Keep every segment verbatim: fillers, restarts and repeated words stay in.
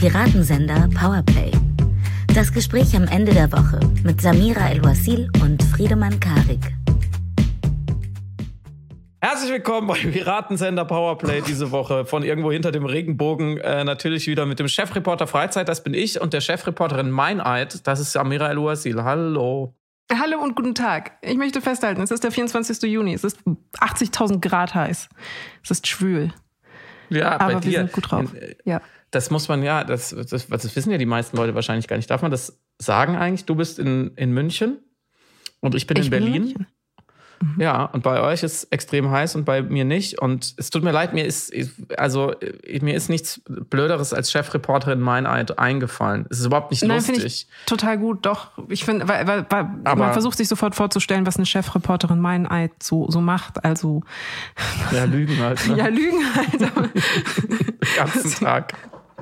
Piratensender Powerplay. Das Gespräch am Ende der Woche mit Samira El-Wasil und Friedemann Karik. Herzlich willkommen bei Piratensender Powerplay diese Woche von irgendwo hinter dem Regenbogen. Äh, natürlich wieder mit dem Chefreporter Freizeit, das bin ich, und der Chefreporterin Meineid, das ist Samira El-Wasil. Hallo. Hallo und guten Tag. Ich möchte festhalten, es ist der vierundzwanzigsten Juni. Es ist achtzigtausend Grad heiß. Es ist schwül. Ja, aber bei dir. Wir sind gut drauf. Ja. Das muss man ja, das, das, das wissen ja die meisten Leute wahrscheinlich gar nicht. Darf man das sagen eigentlich? Du bist in, in München und ich bin ich in Berlin. Bin in Mhm. Ja, und bei euch ist extrem heiß und bei mir nicht. Und es tut mir leid, mir ist, also, mir ist nichts Blöderes als Chefreporterin Meineid eingefallen. Es ist überhaupt nicht Nein, lustig. Finde ich total gut, doch. Ich finde, weil, weil, weil Aber man versucht sich sofort vorzustellen, was eine Chefreporterin Meineid so, so macht. Also. Ja, lügen halt. Ne? Ja, lügen halt. Den ganzen Tag.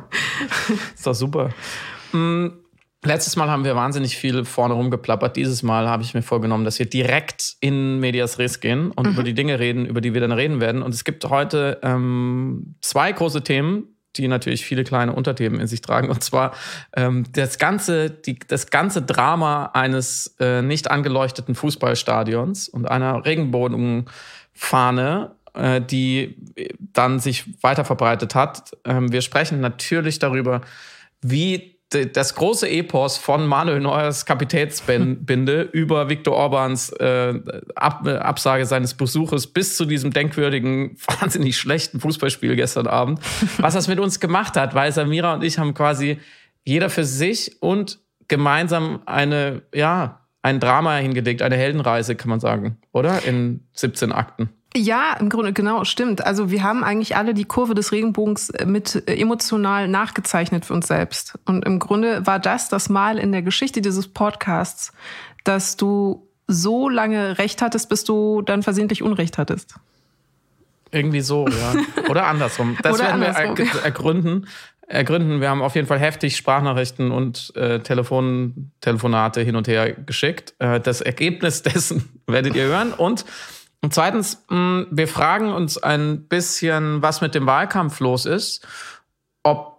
Ist doch super. Mhm. Letztes Mal haben wir wahnsinnig viel vorne rumgeplappert. Dieses Mal habe ich mir vorgenommen, dass wir direkt in Medias Res gehen und mhm. über die Dinge reden, über die wir dann reden werden. Und es gibt heute ähm, zwei große Themen, die natürlich viele kleine Unterthemen in sich tragen. Und zwar ähm, das ganze, die, das ganze Drama eines äh, nicht angeleuchteten Fußballstadions und einer Regenbogenfahne, äh, die dann sich weiter verbreitet hat. Ähm, wir sprechen natürlich darüber, wie das große Epos von Manuel Neuers Kapitätsbinde über Viktor Orbáns äh, Ab- Absage seines Besuches bis zu diesem denkwürdigen, wahnsinnig schlechten Fußballspiel gestern Abend, was das mit uns gemacht hat, weil Samira und ich haben quasi jeder für sich und gemeinsam eine, ja, ein Drama hingelegt, eine Heldenreise, kann man sagen, oder? In siebzehn Akten. Ja, im Grunde, genau, stimmt. Also wir haben eigentlich alle die Kurve des Regenbogens mit emotional nachgezeichnet für uns selbst. Und im Grunde war das das Mal in der Geschichte dieses Podcasts, dass du so lange Recht hattest, bis du dann versehentlich Unrecht hattest. Irgendwie so, ja. Oder andersrum. Das Oder werden andersrum, wir ja. ergründen. ergründen. Wir haben auf jeden Fall heftig Sprachnachrichten und äh, Telefon, Telefonate hin und her geschickt. Äh, das Ergebnis dessen werdet ihr hören. Und Und zweitens, mh, wir fragen uns ein bisschen, was mit dem Wahlkampf los ist. Ob,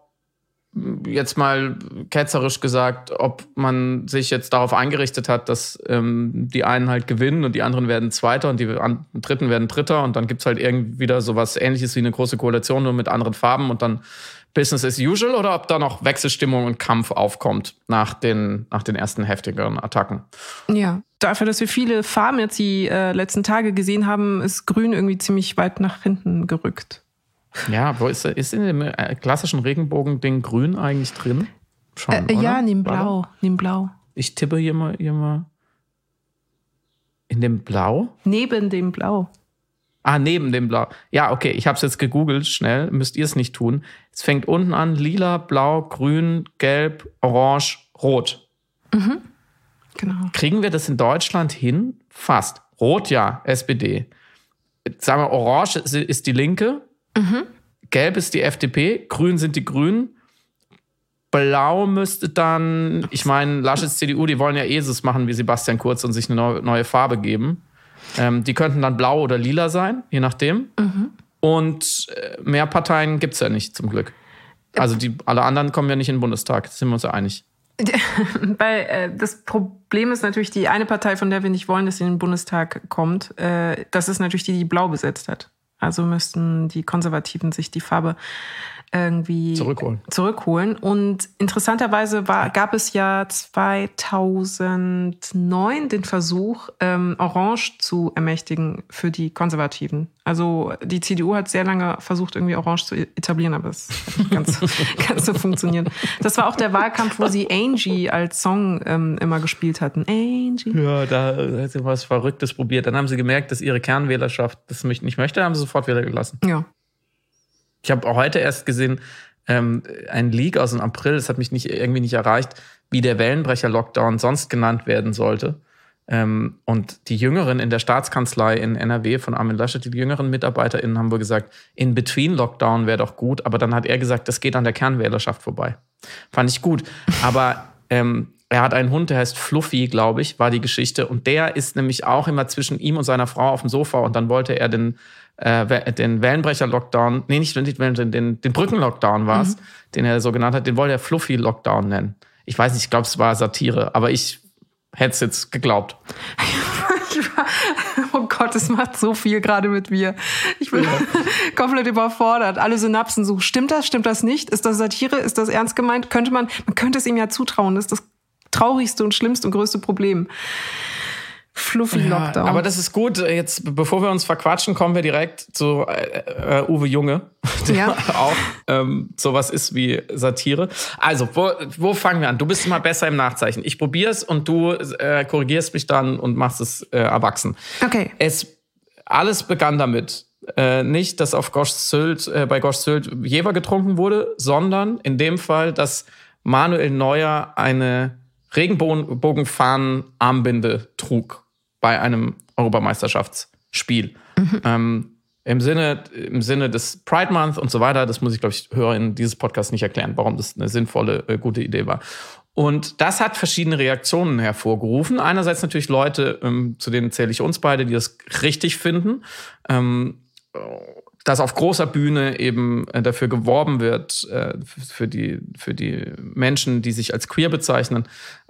jetzt mal ketzerisch gesagt, ob man sich jetzt darauf eingerichtet hat, dass ähm, die einen halt gewinnen und die anderen werden Zweiter und die an, Dritten werden Dritter. Und dann gibt's halt irgendwie wieder sowas Ähnliches wie eine große Koalition, nur mit anderen Farben und dann Business as usual, oder ob da noch Wechselstimmung und Kampf aufkommt nach den, nach den ersten heftigeren Attacken. Ja, dafür, dass wir viele Farben jetzt die äh, letzten Tage gesehen haben, ist Grün irgendwie ziemlich weit nach hinten gerückt. Ja, wo ist, ist in dem äh, klassischen Regenbogen-Ding Grün eigentlich drin? Schon, äh, ja, neben Blau, neben Blau. Ich tippe hier mal, hier mal. In dem Blau? Neben dem Blau. Ah, neben dem Blau. Ja, okay, ich habe es jetzt gegoogelt, schnell, müsst ihr es nicht tun. Es fängt unten an, lila, blau, grün, gelb, orange, rot. Mhm. Genau. Kriegen wir das in Deutschland hin? Fast. Rot, ja, S P D. Sagen wir, orange ist die Linke, mhm. gelb ist die F D P, grün sind die Grünen, blau müsste dann, ich meine, Laschets C D U, die wollen ja eh so machen wie Sebastian Kurz und sich eine neue Farbe geben. Ähm, die könnten dann blau oder lila sein, je nachdem. Mhm. Und äh, mehr Parteien gibt es ja nicht, zum Glück. Also die, alle anderen kommen ja nicht in den Bundestag, da sind wir uns ja einig. Weil äh, das Problem ist natürlich, die eine Partei, von der wir nicht wollen, dass sie in den Bundestag kommt, äh, das ist natürlich die, die blau besetzt hat. Also müssten die Konservativen sich die Farbe irgendwie zurückholen. zurückholen. Und interessanterweise war, gab es ja zweitausendneun den Versuch, ähm, Orange zu ermächtigen für die Konservativen. Also die C D U hat sehr lange versucht, irgendwie Orange zu etablieren, aber es hat nicht ganz, ganz so funktioniert. Das war auch der Wahlkampf, wo sie Angie als Song ähm, immer gespielt hatten. Angie. Ja, da hat sie was Verrücktes probiert. Dann haben sie gemerkt, dass ihre Kernwählerschaft das nicht möchte, haben sie sofort wieder gelassen. Ja. Ich habe auch heute erst gesehen, ähm, ein Leak aus dem April, das hat mich nicht, irgendwie nicht erreicht, wie der Wellenbrecher-Lockdown sonst genannt werden sollte. Ähm, und die Jüngeren in der Staatskanzlei in N R W von Armin Laschet, die jüngeren MitarbeiterInnen haben wohl gesagt, In-Between-Lockdown wäre doch gut, aber dann hat er gesagt, das geht an der Kernwählerschaft vorbei. Fand ich gut. Aber ähm, er hat einen Hund, der heißt Fluffy, glaube ich, war die Geschichte. Und der ist nämlich auch immer zwischen ihm und seiner Frau auf dem Sofa. Und dann wollte er den, äh, den Wellenbrecher-Lockdown, nee, nicht den, den, den Brücken-Lockdown war es, mhm. den er so genannt hat, den wollte er Fluffy-Lockdown nennen. Ich weiß nicht, ich glaube, es war Satire, aber ich hätte es jetzt geglaubt. Oh Gott, es macht so viel gerade mit mir. Ich bin ja. komplett überfordert. Alle Synapsen so, stimmt das, stimmt das nicht? Ist das Satire? Ist das ernst gemeint? Könnte man, man könnte es ihm ja zutrauen. Das ist das traurigste und schlimmste und größte Problem. Fluffy Lockdown. Ja, aber das ist gut. Jetzt, bevor wir uns verquatschen, kommen wir direkt zu äh, äh, Uwe Junge, der ja. auch ähm, sowas ist wie Satire. Also, wo, wo fangen wir an? Du bist immer besser im Nachzeichnen. Ich probier's und du äh, korrigierst mich dann und machst es äh, erwachsen. Okay. Es, alles begann damit, äh, nicht, dass auf Gosch Sylt, äh, bei Gosch Sylt Jever getrunken wurde, sondern in dem Fall, dass Manuel Neuer eine Regenbogenfahnen-Armbinde trug bei einem Europameisterschaftsspiel. Mhm. Ähm, im Sinne, im Sinne des Pride Month und so weiter, das muss ich, glaube ich, Hörerinnen dieses Podcasts nicht erklären, warum das eine sinnvolle, äh, gute Idee war. Und das hat verschiedene Reaktionen hervorgerufen. Einerseits natürlich Leute, ähm, zu denen zähle ich uns beide, die das richtig finden, ähm, dass auf großer Bühne eben dafür geworben wird, für die, für die Menschen, die sich als queer bezeichnen,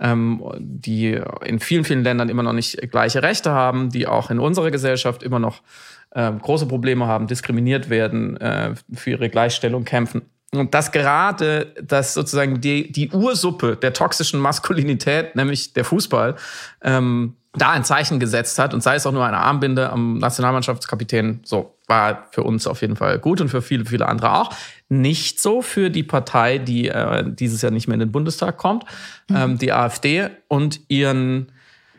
die in vielen, vielen Ländern immer noch nicht gleiche Rechte haben, die auch in unserer Gesellschaft immer noch große Probleme haben, diskriminiert werden, für ihre Gleichstellung kämpfen. Und dass gerade dass sozusagen die, die Ursuppe der toxischen Maskulinität, nämlich der Fußball, ähm, da ein Zeichen gesetzt hat und sei es auch nur eine Armbinde am Nationalmannschaftskapitän, so war für uns auf jeden Fall gut und für viele, viele andere auch. Nicht so für die Partei, die äh, dieses Jahr nicht mehr in den Bundestag kommt, mhm. ähm, die AfD und ihren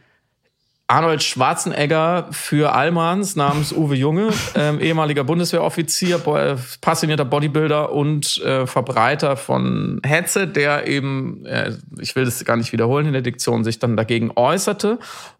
Arnold Schwarzenegger für Allmanns namens Uwe Junge, ähm, ehemaliger Bundeswehroffizier, bo- passionierter Bodybuilder und äh, Verbreiter von Hetze, der eben, äh, ich will das gar nicht wiederholen in der Diktion, sich dann dagegen äußerte.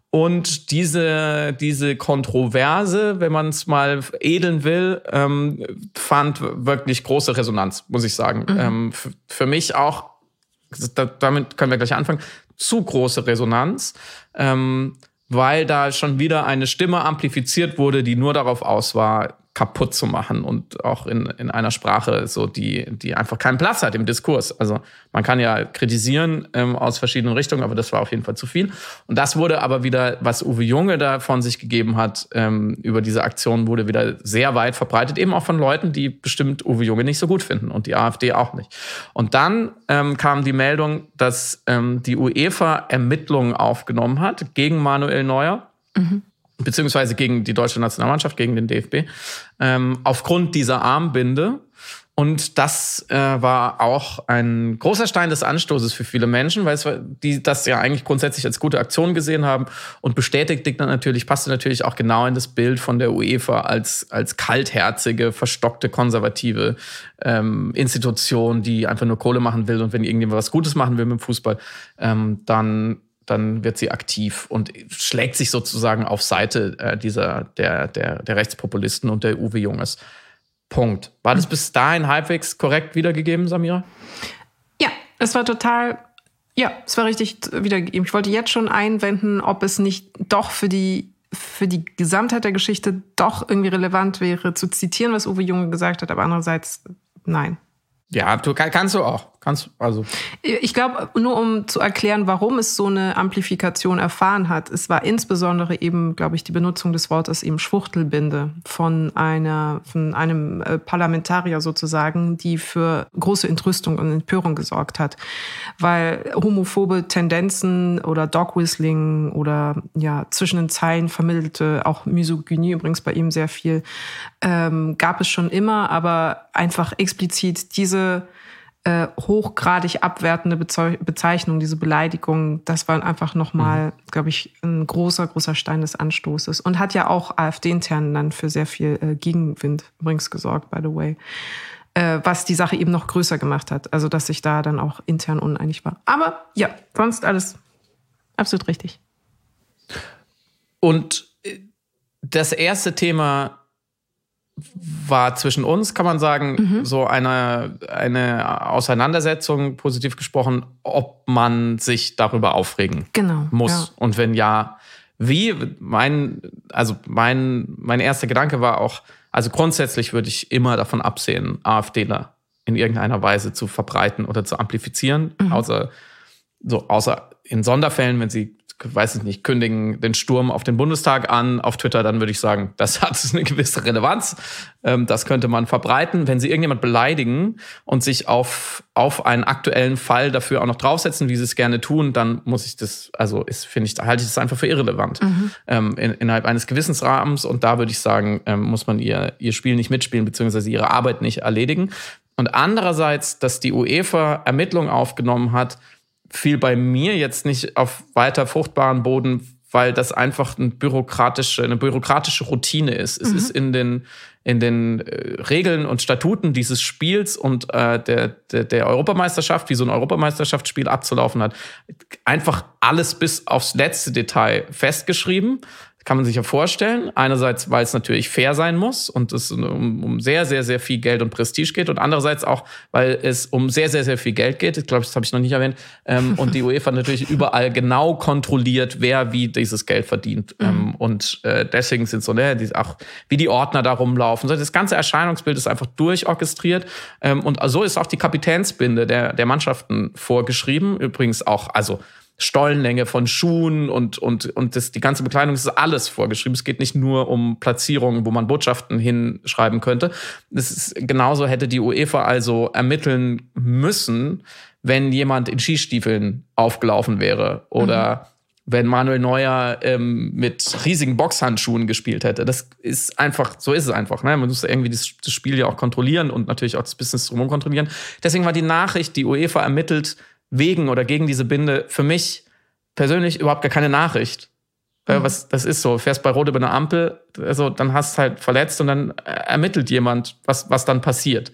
Und diese, diese Kontroverse, wenn man es mal edeln will, ähm, fand wirklich große Resonanz, muss ich sagen. Mhm. Ähm, f- für mich auch, da, damit können wir gleich anfangen, zu große Resonanz, ähm, weil da schon wieder eine Stimme amplifiziert wurde, die nur darauf aus war, kaputt zu machen und auch in, in einer Sprache, so die, die einfach keinen Platz hat im Diskurs. Also man kann ja kritisieren ähm, aus verschiedenen Richtungen, aber das war auf jeden Fall zu viel. Und das wurde aber wieder, was Uwe Junge da von sich gegeben hat, ähm, über diese Aktion wurde wieder sehr weit verbreitet, eben auch von Leuten, die bestimmt Uwe Junge nicht so gut finden und die AfD auch nicht. Und dann ähm, kam die Meldung, dass ähm, die UEFA Ermittlungen aufgenommen hat gegen Manuel Neuer. Mhm. Beziehungsweise gegen die deutsche Nationalmannschaft, gegen den D F B, ähm, aufgrund dieser Armbinde. Und das äh, war auch ein großer Stein des Anstoßes für viele Menschen, weil es war, die das ja eigentlich grundsätzlich als gute Aktion gesehen haben und bestätigte dann natürlich, passte natürlich auch genau in das Bild von der UEFA als, als kaltherzige, verstockte, konservative ähm, Institution, die einfach nur Kohle machen will und wenn irgendjemand was Gutes machen will mit dem Fußball, ähm, dann dann wird sie aktiv und schlägt sich sozusagen auf Seite äh, dieser der, der, der Rechtspopulisten und der Uwe Junges. Punkt. War das bis dahin halbwegs korrekt wiedergegeben, Samira? Ja, es war total, ja, es war richtig wiedergegeben. Ich wollte jetzt schon einwenden, ob es nicht doch für die, für die Gesamtheit der Geschichte doch irgendwie relevant wäre, zu zitieren, was Uwe Junge gesagt hat, aber andererseits nein. Ja, du kannst du auch. Kannst, also. Ich glaube, nur um zu erklären, warum es so eine Amplifikation erfahren hat, es war insbesondere eben, glaube ich, die Benutzung des Wortes eben Schwuchtelbinde von einer, von einem Parlamentarier sozusagen, die für große Entrüstung und Empörung gesorgt hat. Weil homophobe Tendenzen oder Dog-Whistling oder ja, zwischen den Zeilen vermittelte, auch Misogynie übrigens bei ihm sehr viel, ähm, gab es schon immer, aber einfach explizit diese Äh, hochgradig abwertende Bezeu- Bezeichnung, diese Beleidigung, das war einfach nochmal, mhm. glaube ich, ein großer, großer Stein des Anstoßes und hat ja auch AfD-intern dann für sehr viel äh, Gegenwind übrigens gesorgt, by the way, äh, was die Sache eben noch größer gemacht hat, also dass sich da dann auch intern uneinig war. Aber ja, sonst alles absolut richtig. Und das erste Thema, war zwischen uns, kann man sagen, mhm. so eine, eine Auseinandersetzung, positiv gesprochen, ob man sich darüber aufregen genau, muss. Ja. Und wenn ja, wie? Mein, also mein, mein erster Gedanke war auch, also grundsätzlich würde ich immer davon absehen, AfDler in irgendeiner Weise zu verbreiten oder zu amplifizieren, mhm. außer, so, außer in Sonderfällen, wenn sie, weiß ich nicht, kündigen den Sturm auf den Bundestag an auf Twitter, dann würde ich sagen, das hat eine gewisse Relevanz. Das könnte man verbreiten. Wenn sie irgendjemand beleidigen und sich auf, auf einen aktuellen Fall dafür auch noch draufsetzen, wie sie es gerne tun, dann muss ich das, also ist, finde ich, halte ich das einfach für irrelevant. Mhm. Ähm, in, innerhalb eines Gewissensrahmens. Und da würde ich sagen, ähm, muss man ihr, ihr Spiel nicht mitspielen, beziehungsweise ihre Arbeit nicht erledigen. Und andererseits, dass die UEFA Ermittlungen aufgenommen hat, fiel bei mir jetzt nicht auf weiter fruchtbaren Boden, weil das einfach eine bürokratische, eine bürokratische Routine ist. Es mhm. ist in den, in den äh, Regeln und Statuten dieses Spiels und äh, der, der, der Europameisterschaft, wie so ein Europameisterschaftsspiel abzulaufen hat, einfach alles bis aufs letzte Detail festgeschrieben. Kann man sich ja vorstellen. Einerseits, weil es natürlich fair sein muss und es um, um sehr, sehr, sehr viel Geld und Prestige geht. Und andererseits auch, weil es um sehr, sehr, sehr viel Geld geht. Ich glaube, das habe ich noch nicht erwähnt. Ähm, und die UEFA natürlich überall genau kontrolliert, wer wie dieses Geld verdient. Mhm. Ähm, und äh, deswegen sind so, ne, die, auch wie die Ordner da rumlaufen. Das ganze Erscheinungsbild ist einfach durchorchestriert. Ähm, und so ist auch die Kapitänsbinde der, der Mannschaften vorgeschrieben. Übrigens auch, also Stollenlänge von Schuhen und, und, und das, die ganze Bekleidung, das ist alles vorgeschrieben. Es geht nicht nur um Platzierungen, wo man Botschaften hinschreiben könnte. Das ist, genauso hätte die UEFA also ermitteln müssen, wenn jemand in Skistiefeln aufgelaufen wäre oder mhm. wenn Manuel Neuer ähm, mit riesigen Boxhandschuhen gespielt hätte. Das ist einfach, so ist es einfach. Ne? Man muss irgendwie das, das Spiel ja auch kontrollieren und natürlich auch das Business drumherum kontrollieren. Deswegen war die Nachricht, die UEFA ermittelt wegen oder gegen diese Binde für mich persönlich überhaupt gar keine Nachricht. Mhm. Was, das ist so, fährst bei Rot über eine Ampel, also dann hast du halt verletzt und dann ermittelt jemand, was, was dann passiert.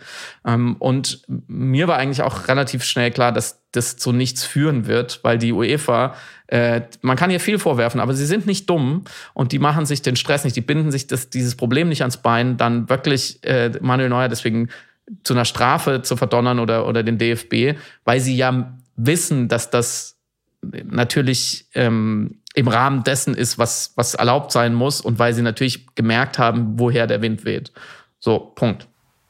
Und mir war eigentlich auch relativ schnell klar, dass das zu nichts führen wird, weil die UEFA, äh, man kann ihr viel vorwerfen, aber sie sind nicht dumm und die machen sich den Stress nicht, die binden sich das, dieses Problem nicht ans Bein, dann wirklich äh, Manuel Neuer deswegen zu einer Strafe zu verdonnern oder, oder den D F B, weil sie ja wissen, dass das natürlich ähm, im Rahmen dessen ist, was, was erlaubt sein muss und weil sie natürlich gemerkt haben, woher der Wind weht. So, Punkt.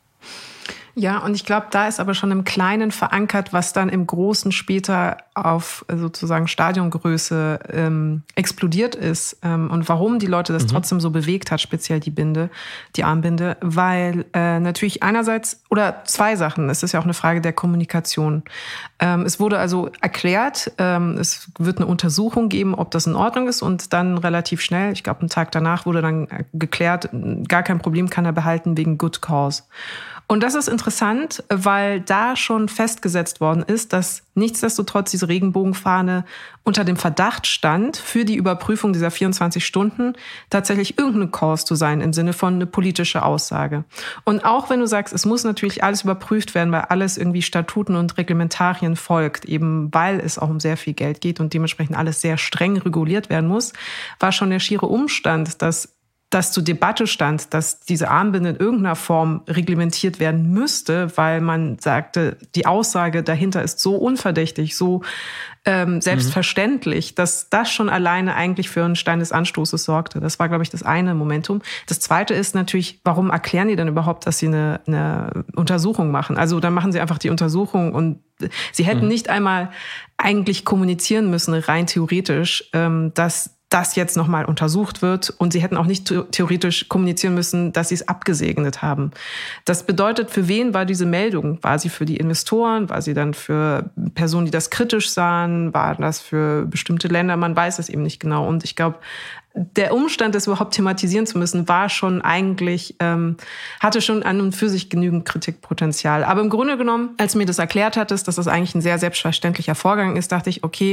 Ja, und ich glaube, da ist aber schon im Kleinen verankert, was dann im Großen später auf sozusagen Stadiongröße ähm, explodiert ist ähm, und warum die Leute das mhm. trotzdem so bewegt hat, speziell die Binde, die Armbinde, weil äh, natürlich einerseits, oder zwei Sachen, es ist ja auch eine Frage der Kommunikation. Ähm, es wurde also erklärt, ähm, es wird eine Untersuchung geben, ob das in Ordnung ist und dann relativ schnell, ich glaube einen Tag danach wurde dann geklärt, gar kein Problem, kann er behalten wegen Good Cause. Und das ist interessant, weil da schon festgesetzt worden ist, dass nichtsdestotrotz diese Regenbogenfahne unter dem Verdacht stand, für die Überprüfung dieser vierundzwanzig Stunden tatsächlich irgendeine Cause zu sein, im Sinne von eine politische Aussage. Und auch wenn du sagst, es muss natürlich alles überprüft werden, weil alles irgendwie Statuten und Reglementarien folgt, eben weil es auch um sehr viel Geld geht und dementsprechend alles sehr streng reguliert werden muss, war schon der schiere Umstand, dass das zur Debatte stand, dass diese Armbinde in irgendeiner Form reglementiert werden müsste, weil man sagte, die Aussage dahinter ist so unverdächtig, so ähm, selbstverständlich, mhm. dass das schon alleine eigentlich für einen Stein des Anstoßes sorgte. Das war, glaube ich, das eine Momentum. Das zweite ist natürlich, warum erklären die denn überhaupt, dass sie eine, eine Untersuchung machen? Also dann machen sie einfach die Untersuchung und sie hätten mhm. nicht einmal eigentlich kommunizieren müssen, rein theoretisch, ähm, dass das jetzt nochmal untersucht wird und sie hätten auch nicht theoretisch kommunizieren müssen, dass sie es abgesegnet haben. Das bedeutet, für wen war diese Meldung? War sie für die Investoren? War sie dann für Personen, die das kritisch sahen? War das für bestimmte Länder? Man weiß es eben nicht genau. Und ich glaube, der Umstand, das überhaupt thematisieren zu müssen, war schon eigentlich, ähm, hatte schon an und für sich genügend Kritikpotenzial. Aber im Grunde genommen, als du mir das erklärt hattest, dass das eigentlich ein sehr selbstverständlicher Vorgang ist, dachte ich, okay,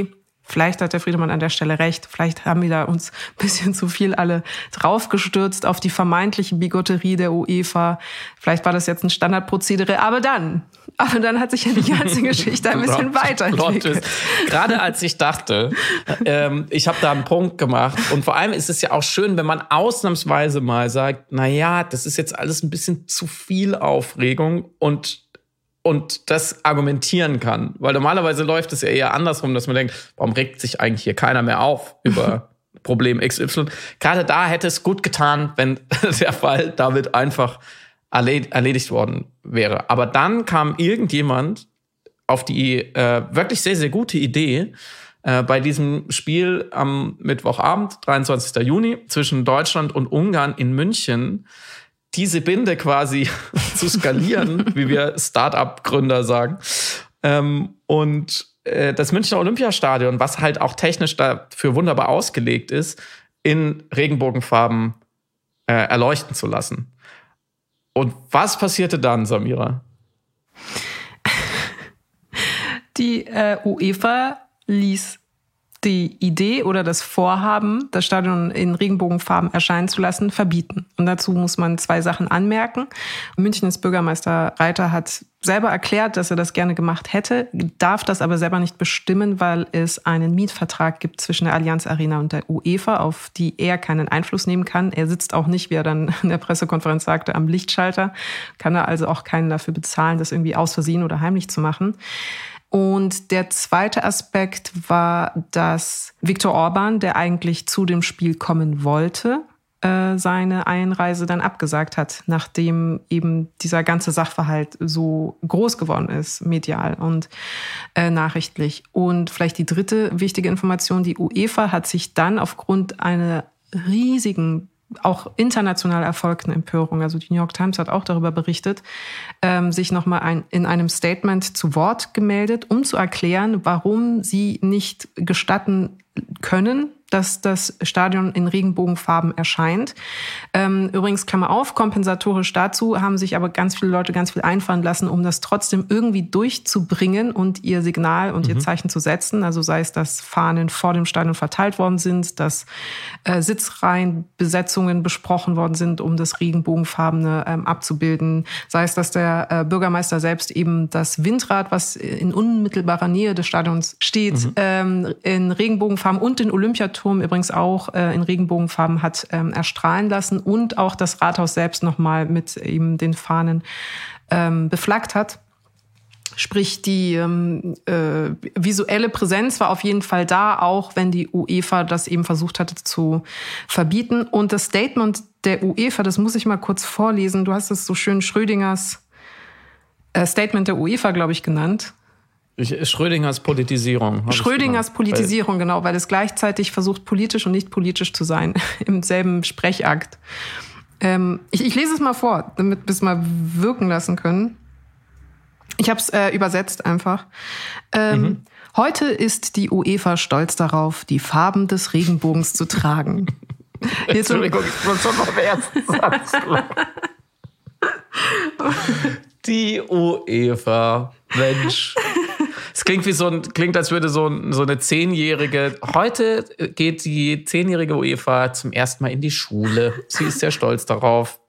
Vielleicht hat der Friedemann an der Stelle recht. Vielleicht haben wir da uns ein bisschen zu viel alle draufgestürzt auf die vermeintliche Bigotterie der UEFA. Vielleicht war das jetzt ein Standardprozedere. Aber dann, aber dann hat sich ja die ganze Geschichte ein bisschen weiterentwickelt. Gerade als ich dachte, ähm, ich habe da einen Punkt gemacht. Und vor allem ist es ja auch schön, wenn man ausnahmsweise mal sagt, na ja, das ist jetzt alles ein bisschen zu viel Aufregung und und das argumentieren kann. Weil normalerweise läuft es ja eher andersrum, dass man denkt, warum regt sich eigentlich hier keiner mehr auf über Problem X Y? Gerade da hätte es gut getan, wenn der Fall damit einfach erledigt worden wäre. Aber dann kam irgendjemand auf die äh, wirklich sehr, sehr gute Idee, äh, bei diesem Spiel am Mittwochabend, dreiundzwanzigsten Juni, zwischen Deutschland und Ungarn in München, diese Binde quasi zu skalieren, wie wir Start-up-Gründer sagen. Ähm, und äh, das Münchner Olympiastadion, was halt auch technisch dafür wunderbar ausgelegt ist, in Regenbogenfarben äh, erleuchten zu lassen. Und was passierte dann, Samira? Die äh, UEFA ließ die Idee oder das Vorhaben, das Stadion in Regenbogenfarben erscheinen zu lassen, verbieten. Und dazu muss man zwei Sachen anmerken. Münchens Bürgermeister Reiter hat selber erklärt, dass er das gerne gemacht hätte, darf das aber selber nicht bestimmen, weil es einen Mietvertrag gibt zwischen der Allianz Arena und der UEFA, auf die er keinen Einfluss nehmen kann. Er sitzt auch nicht, wie er dann in der Pressekonferenz sagte, am Lichtschalter, kann er also auch keinen dafür bezahlen, das irgendwie aus Versehen oder heimlich zu machen. Und der zweite Aspekt war, dass Viktor Orban, der eigentlich zu dem Spiel kommen wollte, äh, seine Einreise dann abgesagt hat, nachdem eben dieser ganze Sachverhalt so groß geworden ist, medial und äh, nachrichtlich. Und vielleicht die dritte wichtige Information, die UEFA hat sich dann aufgrund einer riesigen auch international erfolgten Empörung, also die New York Times hat auch darüber berichtet, ähm, sich nochmal ein, in einem Statement zu Wort gemeldet, um zu erklären, warum sie nicht gestatten können, dass das Stadion in Regenbogenfarben erscheint. Ähm, übrigens, Klammer auf, kompensatorisch dazu haben sich aber ganz viele Leute ganz viel einfallen lassen, um das trotzdem irgendwie durchzubringen und ihr Signal und mhm. ihr Zeichen zu setzen. Also sei es, dass Fahnen vor dem Stadion verteilt worden sind, dass äh, Sitzreihenbesetzungen besprochen worden sind, um das Regenbogenfarbene ähm, abzubilden. Sei es, dass der äh, Bürgermeister selbst eben das Windrad, was in unmittelbarer Nähe des Stadions steht, mhm. ähm, in Regenbogenfarben und den Olympiaturm übrigens auch äh, in Regenbogenfarben hat ähm, erstrahlen lassen und auch das Rathaus selbst nochmal mit eben den Fahnen ähm, beflaggt hat. Sprich, die ähm, äh, visuelle Präsenz war auf jeden Fall da, auch wenn die UEFA das eben versucht hatte zu verbieten. Und das Statement der UEFA, das muss ich mal kurz vorlesen. Du hast es so schön Schrödingers äh, Statement der UEFA, glaube ich, genannt. Ich, Schrödingers Politisierung. Schrödingers Politisierung, genau, weil es gleichzeitig versucht, politisch und nicht politisch zu sein, im selben Sprechakt. Ähm, ich, ich lese es mal vor, damit wir es mal wirken lassen können. Ich habe es äh, übersetzt einfach. Ähm, mhm. Heute ist die UEFA stolz darauf, die Farben des Regenbogens zu tragen. Entschuldigung, ich muss schon noch den ersten Satz. Die UEFA, Mensch. Es klingt wie so ein, klingt, als würde so, ein, so eine zehnjährige, heute geht die zehnjährige UEFA zum ersten Mal in die Schule. Sie ist sehr stolz darauf.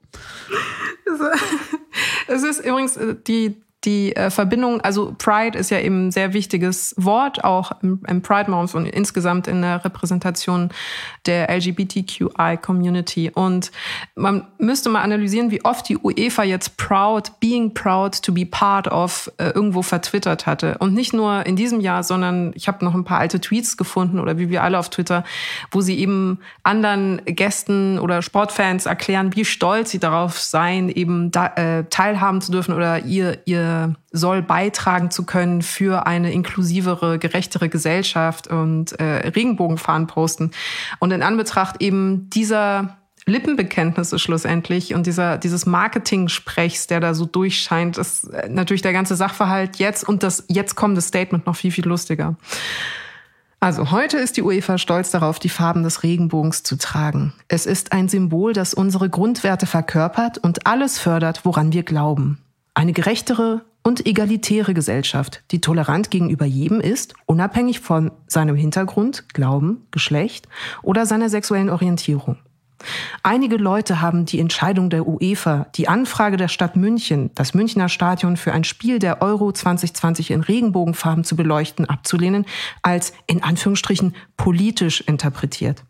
Es ist übrigens die, die Verbindung, also Pride ist ja eben ein sehr wichtiges Wort, auch im, im Pride Month und insgesamt in der Repräsentation der L G B T Q I-Community. Und man müsste mal analysieren, wie oft die UEFA jetzt proud, being proud to be part of äh, irgendwo vertwittert hatte. Und nicht nur in diesem Jahr, sondern ich habe noch ein paar alte Tweets gefunden oder wie wir alle auf Twitter, wo sie eben anderen Gästen oder Sportfans erklären, wie stolz sie darauf seien, eben da, äh, teilhaben zu dürfen oder ihr, ihr soll beitragen zu können für eine inklusivere, gerechtere Gesellschaft und äh, Regenbogenfahnen posten. Und in Anbetracht eben dieser Lippenbekenntnisse schlussendlich und dieser dieses Marketing-Sprechs, der da so durchscheint, ist natürlich der ganze Sachverhalt jetzt und das jetzt kommende Statement noch viel, viel lustiger. Also, heute ist die UEFA stolz darauf, die Farben des Regenbogens zu tragen. Es ist ein Symbol, das unsere Grundwerte verkörpert und alles fördert, woran wir glauben. Eine gerechtere und egalitäre Gesellschaft, die tolerant gegenüber jedem ist, unabhängig von seinem Hintergrund, Glauben, Geschlecht oder seiner sexuellen Orientierung. Einige Leute haben die Entscheidung der UEFA, die Anfrage der Stadt München, das Münchner Stadion für ein Spiel der Euro zwanzig zwanzig in Regenbogenfarben zu beleuchten, abzulehnen, als in Anführungsstrichen politisch interpretiert.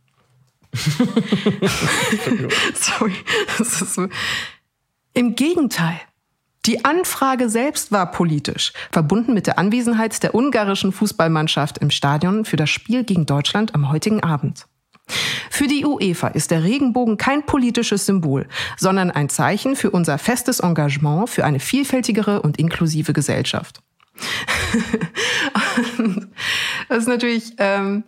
Sorry, das ist so. Im Gegenteil. Die Anfrage selbst war politisch, verbunden mit der Anwesenheit der ungarischen Fußballmannschaft im Stadion für das Spiel gegen Deutschland am heutigen Abend. Für die UEFA ist der Regenbogen kein politisches Symbol, sondern ein Zeichen für unser festes Engagement für eine vielfältigere und inklusive Gesellschaft. Das ist natürlich, ähm,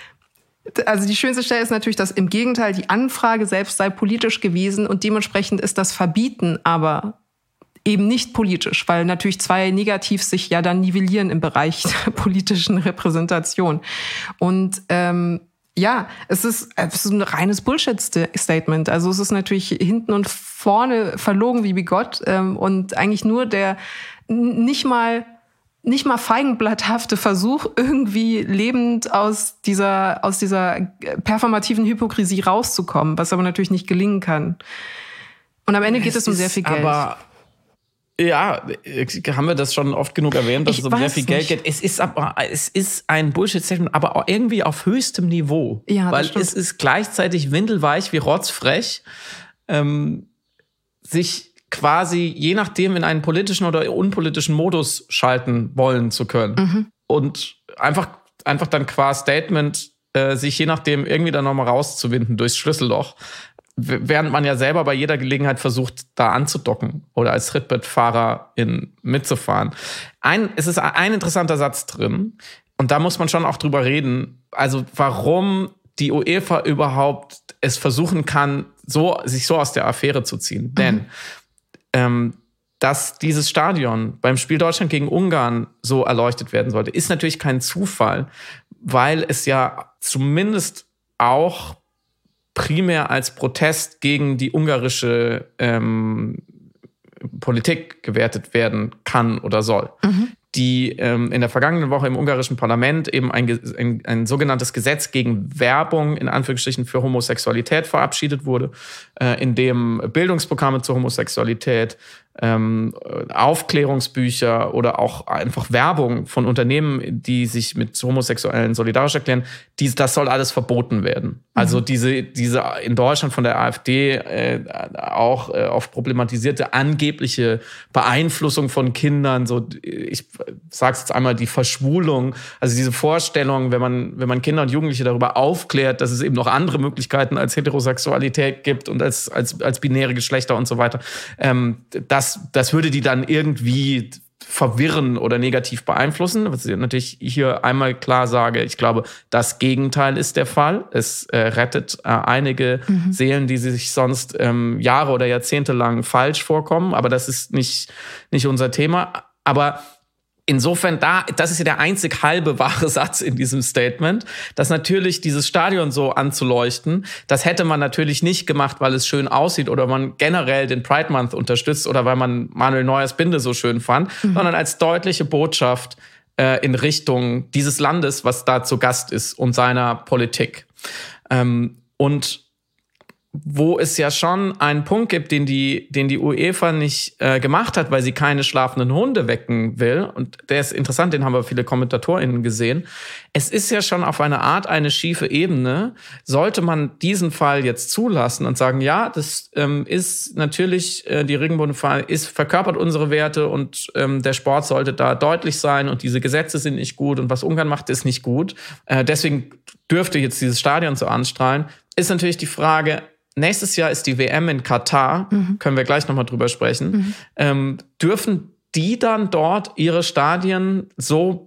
also die schönste Stelle ist natürlich, dass im Gegenteil die Anfrage selbst sei politisch gewesen und dementsprechend ist das Verbieten aber eben nicht politisch, weil natürlich zwei Negativs sich ja dann nivellieren im Bereich der politischen Repräsentation. Und ähm, ja, es ist, es ist ein reines Bullshit-Statement. Also es ist natürlich hinten und vorne verlogen wie Gott ähm, und eigentlich nur der nicht mal nicht mal feigenblatthafte Versuch, irgendwie lebend aus dieser aus dieser performativen Hypokrisie rauszukommen, was aber natürlich nicht gelingen kann. Und am Ende geht es, es um sehr viel Geld. Aber ja, haben wir das schon oft genug erwähnt, dass ich es um sehr viel Geld nicht. geht. Es ist aber, es ist ein Bullshit-Statement, aber auch irgendwie auf höchstem Niveau. Ja, weil das stimmt. es ist gleichzeitig windelweich wie rotzfrech, ähm, sich quasi je nachdem in einen politischen oder unpolitischen Modus schalten wollen zu können. Mhm. Und einfach, einfach dann qua Statement äh, sich je nachdem irgendwie dann nochmal rauszuwinden durchs Schlüsselloch. Während man ja selber bei jeder Gelegenheit versucht, da anzudocken oder als Trittbrettfahrer in, mitzufahren. Ein, es ist ein interessanter Satz drin und da muss man schon auch drüber reden. Also warum die UEFA überhaupt es versuchen kann, so, sich so aus der Affäre zu ziehen. Mhm. Denn ähm, dass dieses Stadion beim Spiel Deutschland gegen Ungarn so erleuchtet werden sollte, ist natürlich kein Zufall, weil es ja zumindest auch primär als Protest gegen die ungarische ähm, Politik gewertet werden kann oder soll. Mhm. Die ähm, in der vergangenen Woche im ungarischen Parlament eben ein, ein, ein sogenanntes Gesetz gegen Werbung in Anführungsstrichen für Homosexualität verabschiedet wurde, äh, in dem Bildungsprogramme zur Homosexualität, ähm, Aufklärungsbücher oder auch einfach Werbung von Unternehmen, die sich mit Homosexuellen solidarisch erklären, dies, das soll alles verboten werden. Mhm. Also diese, diese in Deutschland von der AfD äh, auch äh, oft problematisierte angebliche Beeinflussung von Kindern, so ich sag's jetzt einmal, die Verschwulung, also diese Vorstellung, wenn man, wenn man Kinder und Jugendliche darüber aufklärt, dass es eben noch andere Möglichkeiten als Heterosexualität gibt und als, als, als binäre Geschlechter und so weiter, ähm, das Das, das würde die dann irgendwie verwirren oder negativ beeinflussen. Was ich natürlich hier einmal klar sage, ich glaube, das Gegenteil ist der Fall. Es äh, rettet äh, einige mhm. Seelen, die sich sonst ähm, Jahre oder Jahrzehnte lang falsch vorkommen. Aber das ist nicht, nicht unser Thema. Aber insofern, da, das ist ja der einzig halbe wahre Satz in diesem Statement, dass natürlich dieses Stadion so anzuleuchten, das hätte man natürlich nicht gemacht, weil es schön aussieht oder man generell den Pride Month unterstützt oder weil man Manuel Neuers Binde so schön fand, mhm. sondern als deutliche Botschaft äh, in Richtung dieses Landes, was da zu Gast ist und seiner Politik. Ähm, und wo es ja schon einen Punkt gibt, den die, den die UEFA nicht äh, gemacht hat, weil sie keine schlafenden Hunde wecken will. Und der ist interessant, den haben wir viele KommentatorInnen gesehen. Es ist ja schon auf eine Art eine schiefe Ebene. Sollte man diesen Fall jetzt zulassen und sagen, ja, das ähm, ist natürlich, äh, die Regenbogenfahne ist, verkörpert unsere Werte und ähm, der Sport sollte da deutlich sein und diese Gesetze sind nicht gut und was Ungarn macht, ist nicht gut. Äh, deswegen dürfte jetzt dieses Stadion so anstrahlen. Ist natürlich die Frage, nächstes Jahr ist die W M in Katar, mhm. können wir gleich nochmal drüber sprechen. Mhm. Ähm, dürfen die dann dort ihre Stadien so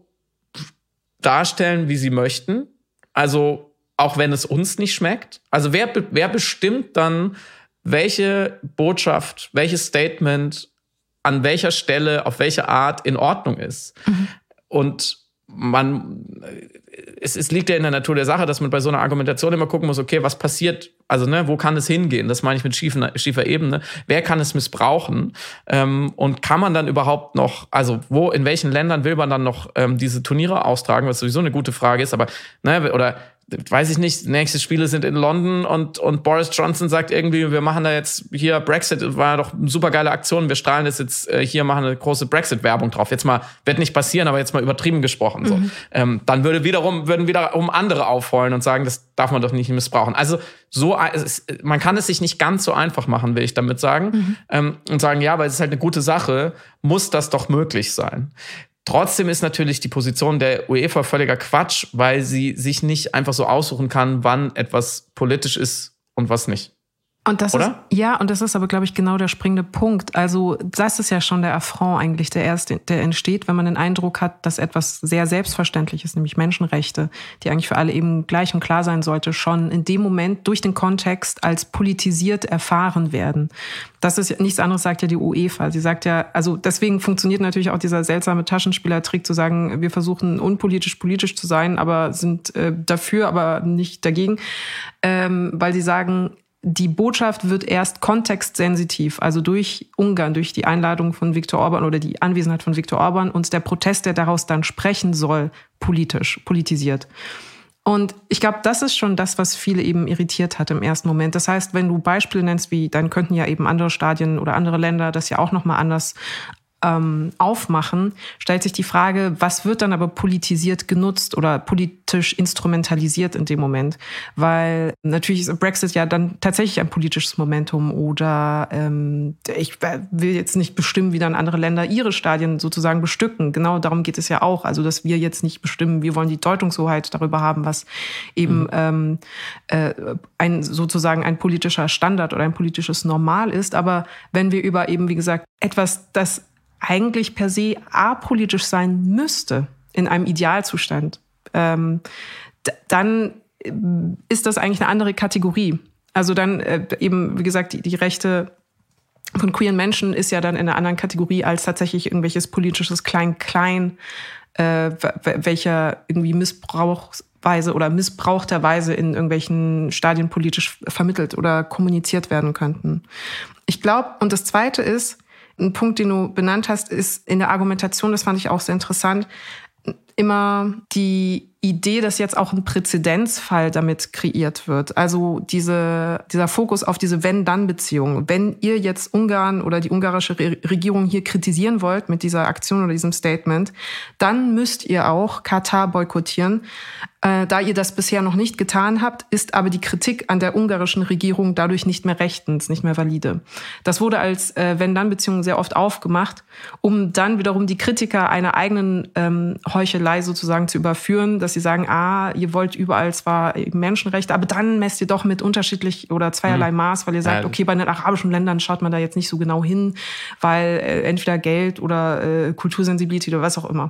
darstellen, wie sie möchten? Also auch wenn es uns nicht schmeckt? Also wer, wer bestimmt dann, welche Botschaft, welches Statement an welcher Stelle, auf welche Art in Ordnung ist? Mhm. Und man, es, es liegt ja in der Natur der Sache, dass man bei so einer Argumentation immer gucken muss, okay, was passiert, Also ne, wo kann es hingehen? Das meine ich mit schiefer, schiefer Ebene. Wer kann es missbrauchen? Ähm, und kann man dann überhaupt noch, also wo, in welchen Ländern will man dann noch ähm, diese Turniere austragen, was sowieso eine gute Frage ist, aber ne, oder weiß ich nicht, nächste Spiele sind in London und, und Boris Johnson sagt irgendwie, wir machen da jetzt hier Brexit, war doch eine super geile Aktion, wir strahlen das jetzt äh, hier, machen eine große Brexit-Werbung drauf. Jetzt mal, wird nicht passieren, aber jetzt mal übertrieben gesprochen. Mhm. So. Ähm, dann würde wiederum, würden wiederum andere aufheulen und sagen, das darf man doch nicht missbrauchen. Also so, es ist, man kann es sich nicht ganz so einfach machen, will ich damit sagen. Mhm. Ähm, und sagen, ja, weil es ist halt eine gute Sache, muss das doch möglich sein. Trotzdem ist natürlich die Position der UEFA völliger Quatsch, weil sie sich nicht einfach so aussuchen kann, wann etwas politisch ist und was nicht. Und das Oder? Ist, ja, und das ist aber, glaube ich, genau der springende Punkt. Also das ist ja schon der Affront eigentlich, der erst, der entsteht, wenn man den Eindruck hat, dass etwas sehr Selbstverständliches, nämlich Menschenrechte, die eigentlich für alle eben gleich und klar sein sollte, schon in dem Moment durch den Kontext als politisiert erfahren werden. Das ist nichts anderes, sagt ja die UEFA. Sie sagt ja, also deswegen funktioniert natürlich auch dieser seltsame Taschenspielertrick zu sagen, wir versuchen unpolitisch politisch zu sein, aber sind äh, dafür, aber nicht dagegen, ähm, weil sie sagen, die Botschaft wird erst kontextsensitiv, also durch Ungarn, durch die Einladung von Viktor Orban oder die Anwesenheit von Viktor Orban und der Protest, der daraus dann sprechen soll, politisch, politisiert. Und ich glaube, das ist schon das, was viele eben irritiert hat im ersten Moment. Das heißt, wenn du Beispiele nennst, wie, dann könnten ja eben andere Stadien oder andere Länder das ja auch nochmal anders ähm, aufmachen, stellt sich die Frage, was wird dann aber politisiert genutzt oder politisch instrumentalisiert in dem Moment? Weil natürlich ist Brexit ja dann tatsächlich ein politisches Momentum oder ähm, ich will jetzt nicht bestimmen, wie dann andere Länder ihre Stadien sozusagen bestücken. Genau darum geht es ja auch. Also, dass wir jetzt nicht bestimmen, wir wollen die Deutungshoheit darüber haben, was eben mhm. ähm, äh, ein sozusagen ein politischer Standard oder ein politisches Normal ist. Aber wenn wir über eben, wie gesagt, etwas, das eigentlich per se apolitisch sein müsste in einem Idealzustand, ähm, d- dann ist das eigentlich eine andere Kategorie. Also dann äh, eben, wie gesagt, die, die Rechte von queeren Menschen ist ja dann in einer anderen Kategorie als tatsächlich irgendwelches politisches Klein-Klein, äh, welcher irgendwie Missbrauchsweise oder missbrauchterweise in irgendwelchen Stadien politisch vermittelt oder kommuniziert werden könnten. Ich glaube, und das Zweite ist, ein Punkt, den du benannt hast, ist in der Argumentation, das fand ich auch sehr interessant, immer die Idee, dass jetzt auch ein Präzedenzfall damit kreiert wird. Also diese, dieser Fokus auf diese Wenn-Dann-Beziehung. Wenn ihr jetzt Ungarn oder die ungarische Re- Regierung hier kritisieren wollt mit dieser Aktion oder diesem Statement, dann müsst ihr auch Katar boykottieren. Äh, da ihr das bisher noch nicht getan habt, ist aber die Kritik an der ungarischen Regierung dadurch nicht mehr rechtens, nicht mehr valide. Das wurde als äh, Wenn-Dann-Beziehung sehr oft aufgemacht, um dann wiederum die Kritiker einer eigenen ähm, Heuchelei sozusagen zu überführen, dass sie sagen, ah, ihr wollt überall zwar eben Menschenrechte, aber dann messt ihr doch mit unterschiedlich oder zweierlei Maß, weil ihr sagt, okay, bei den arabischen Ländern schaut man da jetzt nicht so genau hin, weil äh, entweder Geld oder äh, Kultursensibilität oder was auch immer.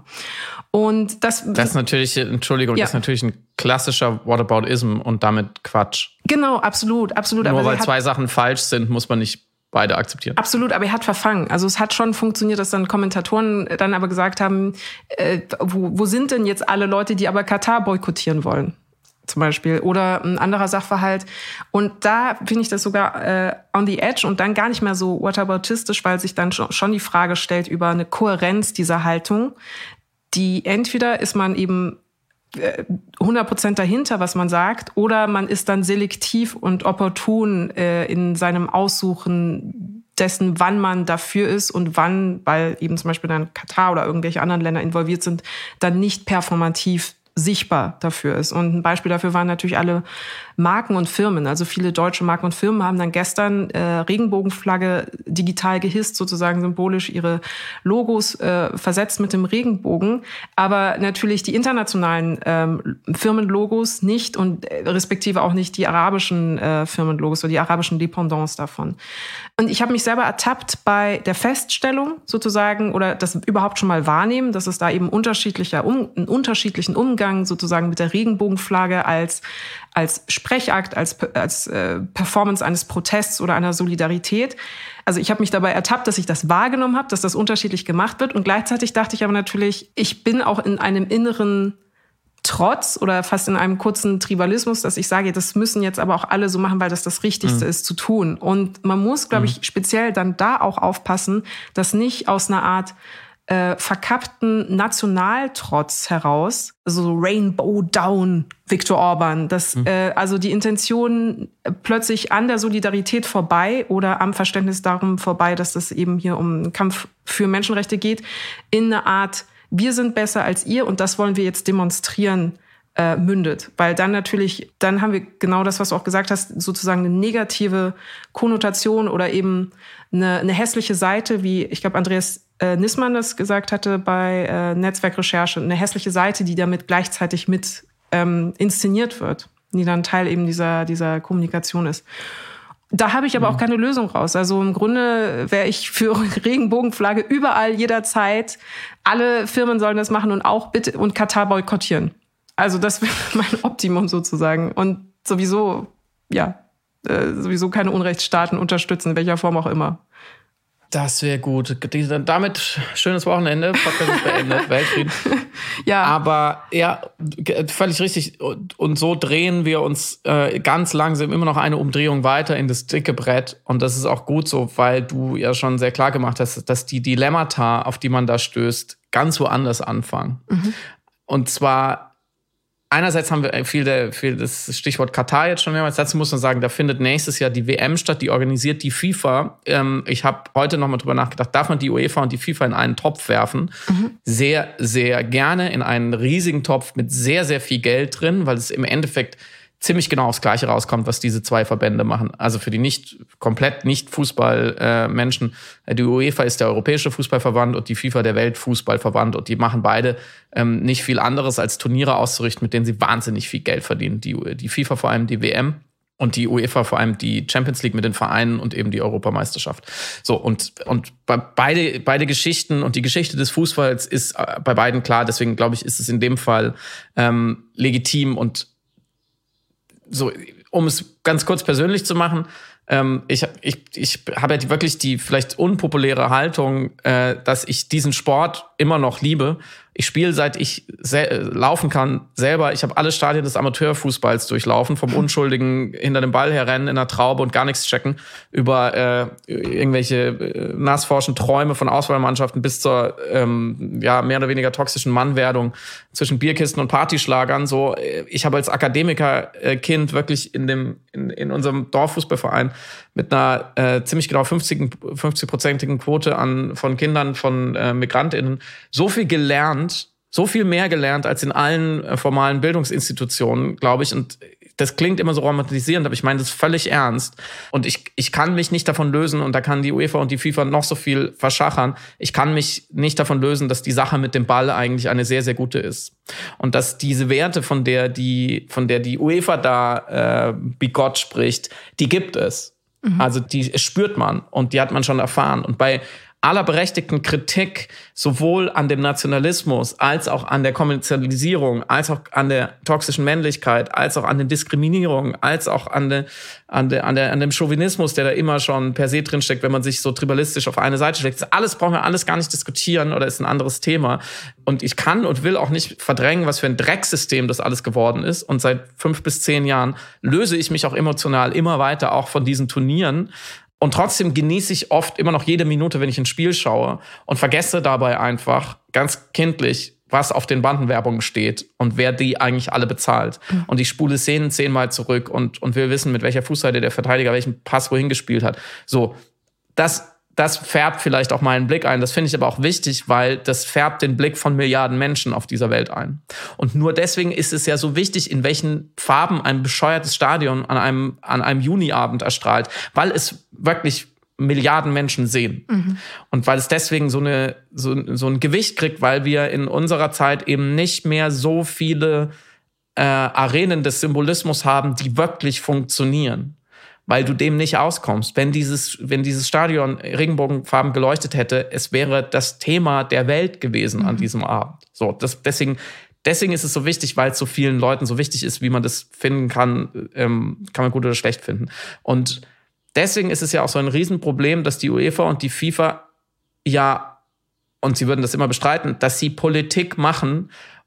Und das... Das ist natürlich, Entschuldigung, ja. das ist natürlich ein klassischer Whataboutism und damit Quatsch. Genau, absolut, absolut. Nur aber weil zwei Sachen falsch sind, muss man nicht beide akzeptieren. Absolut, aber er hat verfangen. Also es hat schon funktioniert, dass dann Kommentatoren dann aber gesagt haben, äh, wo, wo sind denn jetzt alle Leute, die aber Katar boykottieren wollen? Zum Beispiel. Oder ein anderer Sachverhalt. Und da finde ich das sogar äh, on the edge und dann gar nicht mehr so whataboutistisch, weil sich dann schon die Frage stellt über eine Kohärenz dieser Haltung, die entweder ist man eben hundert Prozent dahinter, was man sagt, oder man ist dann selektiv und opportun äh, in seinem Aussuchen dessen, wann man dafür ist und wann, weil eben zum Beispiel dann Katar oder irgendwelche anderen Länder involviert sind, dann nicht performativ sichtbar dafür ist. Und ein Beispiel dafür waren natürlich alle Marken und Firmen. Also viele deutsche Marken und Firmen haben dann gestern äh, Regenbogenflagge digital gehisst, sozusagen symbolisch ihre Logos äh, versetzt mit dem Regenbogen. Aber natürlich die internationalen ähm, Firmenlogos nicht und äh, respektive auch nicht die arabischen äh, Firmenlogos oder die arabischen Dependants davon. Und ich habe mich selber ertappt bei der Feststellung sozusagen oder das überhaupt schon mal wahrnehmen, dass es da eben unterschiedlicher, um, einen unterschiedlichen Umgang sozusagen mit der Regenbogenflagge als als Sprechakt, als, als äh, Performance eines Protests oder einer Solidarität. Also ich habe mich dabei ertappt, dass ich das wahrgenommen habe, dass das unterschiedlich gemacht wird. Und gleichzeitig dachte ich aber natürlich, ich bin auch in einem inneren Trotz oder fast in einem kurzen Tribalismus, dass ich sage, das müssen jetzt aber auch alle so machen, weil das das Richtigste mhm. ist zu tun. Und man muss, glaube ich, mhm. speziell dann da auch aufpassen, dass nicht aus einer Art äh, verkappten Nationaltrotz heraus, so Rainbow Down, Viktor Orban, dass mhm. äh, also die Intention plötzlich an der Solidarität vorbei oder am Verständnis darum vorbei, dass das eben hier um einen Kampf für Menschenrechte geht, in eine Art, wir sind besser als ihr und das wollen wir jetzt demonstrieren, äh, mündet. Weil dann natürlich, dann haben wir genau das, was du auch gesagt hast, sozusagen eine negative Konnotation oder eben eine, eine hässliche Seite, wie ich glaube Andreas äh, Nissmann das gesagt hatte bei äh, Netzwerkrecherche, eine hässliche Seite, die damit gleichzeitig mit ähm, inszeniert wird, die dann Teil eben dieser, dieser Kommunikation ist. Da habe ich aber auch keine Lösung raus. Also im Grunde wäre ich für Regenbogenflagge überall, jederzeit. Alle Firmen sollen das machen und auch bitte und Katar boykottieren. Also das wäre mein Optimum sozusagen. Und sowieso, ja, äh, sowieso keine Unrechtsstaaten unterstützen, in welcher Form auch immer. Das wäre gut. Damit schönes Wochenende. Podcast ist beendet. Weltfrieden. Ja. Aber ja, völlig richtig. Und so drehen wir uns äh, ganz langsam immer noch eine Umdrehung weiter in das dicke Brett. Und das ist auch gut so, weil du ja schon sehr klar gemacht hast, dass die Dilemmata, auf die man da stößt, ganz woanders anfangen. Mhm. Und zwar einerseits haben wir viel, der, viel das Stichwort Katar jetzt schon mehrmals. Dazu muss man sagen, da findet nächstes Jahr die W M statt, die organisiert die FIFA. Ähm, ich habe heute noch mal drüber nachgedacht, darf man die UEFA und die FIFA in einen Topf werfen? Mhm. Sehr, sehr gerne in einen riesigen Topf mit sehr, sehr viel Geld drin, weil es im Endeffekt ziemlich genau aufs Gleiche rauskommt, was diese zwei Verbände machen. Also für die nicht komplett nicht Fußball-Menschen. Äh, die UEFA ist der Europäische Fußballverband und die FIFA der Weltfußballverband. Und die machen beide ähm, nicht viel anderes, als Turniere auszurichten, mit denen sie wahnsinnig viel Geld verdienen. Die, die FIFA vor allem die W M und die UEFA vor allem die Champions League mit den Vereinen und eben die Europameisterschaft. So, und, und bei beide, beide Geschichten und die Geschichte des Fußballs ist bei beiden klar. Deswegen, glaube ich, ist es in dem Fall ähm, legitim und so, um es ganz kurz persönlich zu machen, ähm, ich, ich, ich habe ja wirklich die vielleicht unpopuläre Haltung, äh, dass ich diesen Sport immer noch liebe. Ich spiele, seit ich sel- laufen kann, selber. Ich habe alle Stadien des Amateurfußballs durchlaufen, vom Unschuldigen hinter dem Ball herrennen in der Traube und gar nichts checken, über äh, irgendwelche äh, nassforschen Träume von Auswahlmannschaften bis zur ähm, ja mehr oder weniger toxischen Mannwerdung zwischen Bierkisten und Partyschlagern. So, ich habe als Akademikerkind wirklich in dem in, in unserem Dorffußballverein mit einer äh, ziemlich genau fünfzig-prozentigen Quote an von Kindern von äh, MigrantInnen so viel gelernt, so viel mehr gelernt als in allen äh, formalen Bildungsinstitutionen, glaube ich. Und das klingt immer so romantisierend, aber ich meine das völlig ernst. Und ich, ich kann mich nicht davon lösen, und da kann die UEFA und die FIFA noch so viel verschachern, ich kann mich nicht davon lösen, dass die Sache mit dem Ball eigentlich eine sehr, sehr gute ist. Und dass diese Werte, von der die, von der die UEFA da äh, bigott spricht, die gibt es. Also die spürt man und die hat man schon erfahren. Und bei aller berechtigten Kritik sowohl an dem Nationalismus als auch an der Kommerzialisierung, als auch an der toxischen Männlichkeit, als auch an den Diskriminierungen, als auch an, der, an, der, an, der, an dem Chauvinismus, der da immer schon per se drinsteckt, wenn man sich so tribalistisch auf eine Seite schlägt. Das alles brauchen wir alles gar nicht diskutieren oder ist ein anderes Thema. Und ich kann und will auch nicht verdrängen, was für ein Drecksystem das alles geworden ist. Und seit fünf bis zehn Jahren löse ich mich auch emotional immer weiter auch von diesen Turnieren. Und trotzdem genieße ich oft immer noch jede Minute, wenn ich ein Spiel schaue und vergesse dabei einfach ganz kindlich, was auf den Bandenwerbungen steht und wer die eigentlich alle bezahlt. Mhm. Und ich spule Szenen zehnmal zurück und, und will wissen, mit welcher Fußseite der Verteidiger welchen Pass wohin gespielt hat. So, das, das färbt vielleicht auch meinen Blick ein. Das finde ich aber auch wichtig, weil das färbt den Blick von Milliarden Menschen auf dieser Welt ein. Und nur deswegen ist es ja so wichtig, in welchen Farben ein bescheuertes Stadion an einem, an einem Juniabend erstrahlt, weil es wirklich Milliarden Menschen sehen. Mhm. Und weil es deswegen so, eine, so, so ein Gewicht kriegt, weil wir in unserer Zeit eben nicht mehr so viele äh, Arenen des Symbolismus haben, die wirklich funktionieren. Weil du dem nicht auskommst. Wenn dieses, wenn dieses Stadion regenbogenfarben geleuchtet hätte, es wäre das Thema der Welt gewesen mhm. an diesem Abend. So, das, deswegen, deswegen ist es so wichtig, weil es so vielen Leuten so wichtig ist, wie man das finden kann, ähm, kann man gut oder schlecht finden. Und deswegen ist es ja auch so ein Riesenproblem, dass die UEFA und die FIFA ja, und sie würden das immer bestreiten, dass sie Politik machen,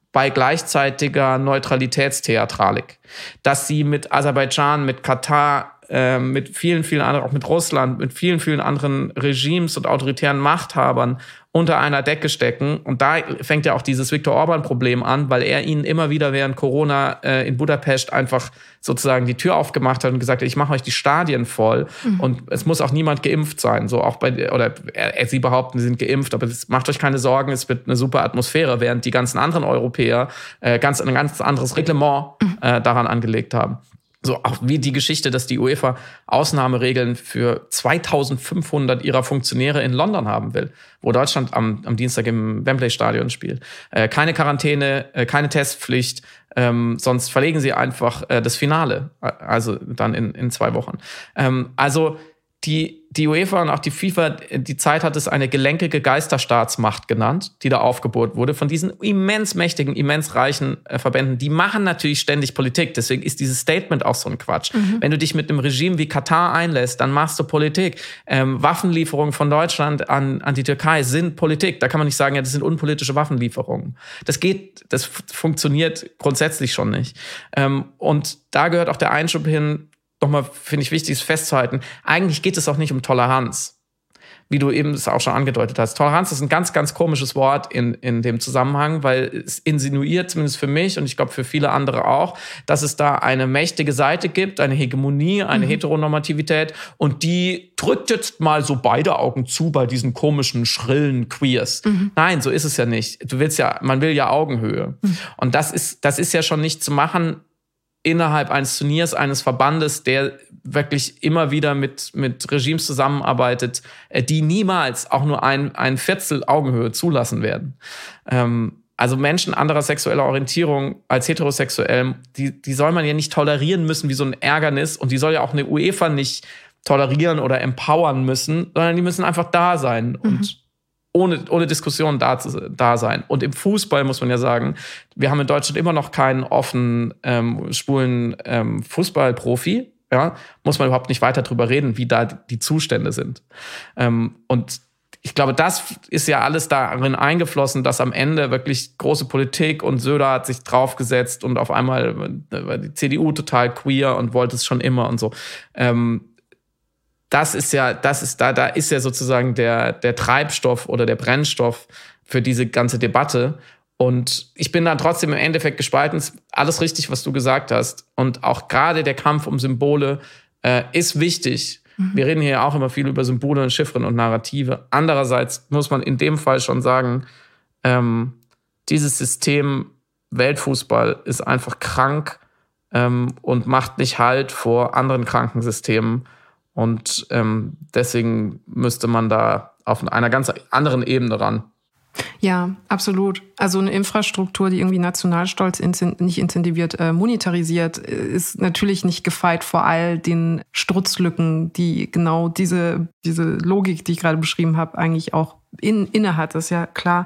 bei gleichzeitiger Neutralitätstheatralik. Dass sie mit Aserbaidschan, mit Katar, äh, mit vielen, vielen anderen, auch mit Russland, mit vielen, vielen anderen Regimes und autoritären Machthabern unter einer Decke stecken. Und da fängt ja auch dieses Viktor-Orban-Problem an, weil er ihnen immer wieder während Corona äh, in Budapest einfach sozusagen die Tür aufgemacht hat und gesagt hat, ich mache euch die Stadien voll. Mhm. Und es muss auch niemand geimpft sein. So auch bei, oder äh, sie behaupten, sie sind geimpft, aber es, macht euch keine Sorgen, es wird eine super Atmosphäre, während die ganzen anderen Europäer äh, ganz, ein ganz anderes Reglement äh, daran angelegt haben. So auch wie die Geschichte, dass die UEFA Ausnahmeregeln für zweitausendfünfhundert ihrer Funktionäre in London haben will, wo Deutschland am, am Dienstag im Wembley-Stadion spielt. Äh, keine Quarantäne, äh, keine Testpflicht, ähm, sonst verlegen sie einfach äh, das Finale, also dann in, in zwei Wochen. Ähm, also die, die UEFA und auch die FIFA, die Zeit hat es eine gelenkige Geisterstaatsmacht genannt, die da aufgebohrt wurde von diesen immens mächtigen, immens reichen äh, Verbänden. Die machen natürlich ständig Politik, deswegen ist dieses Statement auch so ein Quatsch. Mhm. Wenn du dich mit einem Regime wie Katar einlässt, dann machst du Politik. Ähm, Waffenlieferungen von Deutschland an, an die Türkei sind Politik. Da kann man nicht sagen, ja, das sind unpolitische Waffenlieferungen. Das geht, das f- funktioniert grundsätzlich schon nicht. Ähm, und da gehört auch der Einschub hin, nochmal, finde ich, wichtig ist festzuhalten, eigentlich geht es auch nicht um Toleranz, wie du eben es auch schon angedeutet hast. Toleranz ist ein ganz, ganz komisches Wort in, in dem Zusammenhang, weil es insinuiert, zumindest für mich und ich glaube für viele andere auch, dass es da eine mächtige Seite gibt, eine Hegemonie, eine mhm. Heteronormativität und die drückt jetzt mal so beide Augen zu bei diesen komischen, schrillen Queers. Mhm. Nein, so ist es ja nicht. Du willst ja, man will ja Augenhöhe. Mhm. Und das ist, das ist ja schon nicht zu machen, innerhalb eines Turniers, eines Verbandes, der wirklich immer wieder mit, mit Regimes zusammenarbeitet, die niemals auch nur ein, ein Viertel Augenhöhe zulassen werden. Ähm, also Menschen anderer sexueller Orientierung als heterosexuell, die, die soll man ja nicht tolerieren müssen wie so ein Ärgernis und die soll ja auch eine UEFA nicht tolerieren oder empowern müssen, sondern die müssen einfach da sein mhm. und Ohne, ohne Diskussion da, da sein. Und im Fußball muss man ja sagen, wir haben in Deutschland immer noch keinen offenen, ähm, schwulen ähm, Fußballprofi. Ja? Muss man überhaupt nicht weiter drüber reden, wie da die Zustände sind. Ähm, und ich glaube, das ist ja alles darin eingeflossen, dass am Ende wirklich große Politik und Söder hat sich draufgesetzt und auf einmal war die C D U total queer und wollte es schon immer und so. Ähm, Das ist ja, das ist da, da ist ja sozusagen der, der Treibstoff oder der Brennstoff für diese ganze Debatte. Und ich bin dann trotzdem im Endeffekt gespalten. Alles richtig, was du gesagt hast. Und auch gerade der Kampf um Symbole äh, ist wichtig. Mhm. Wir reden hier ja auch immer viel über Symbole und Chiffren und Narrative. Andererseits muss man in dem Fall schon sagen, ähm, dieses System Weltfußball ist einfach krank ähm, und macht nicht Halt vor anderen kranken Systemen. Und ähm, deswegen müsste man da auf einer ganz anderen Ebene ran. Ja, absolut. Also eine Infrastruktur, die irgendwie Nationalstolz in, nicht incentiviert, äh, monetarisiert, ist natürlich nicht gefeit vor all den Strutzlücken, die genau diese, diese Logik, die ich gerade beschrieben habe, eigentlich auch in, inne hat. Das ist ja klar.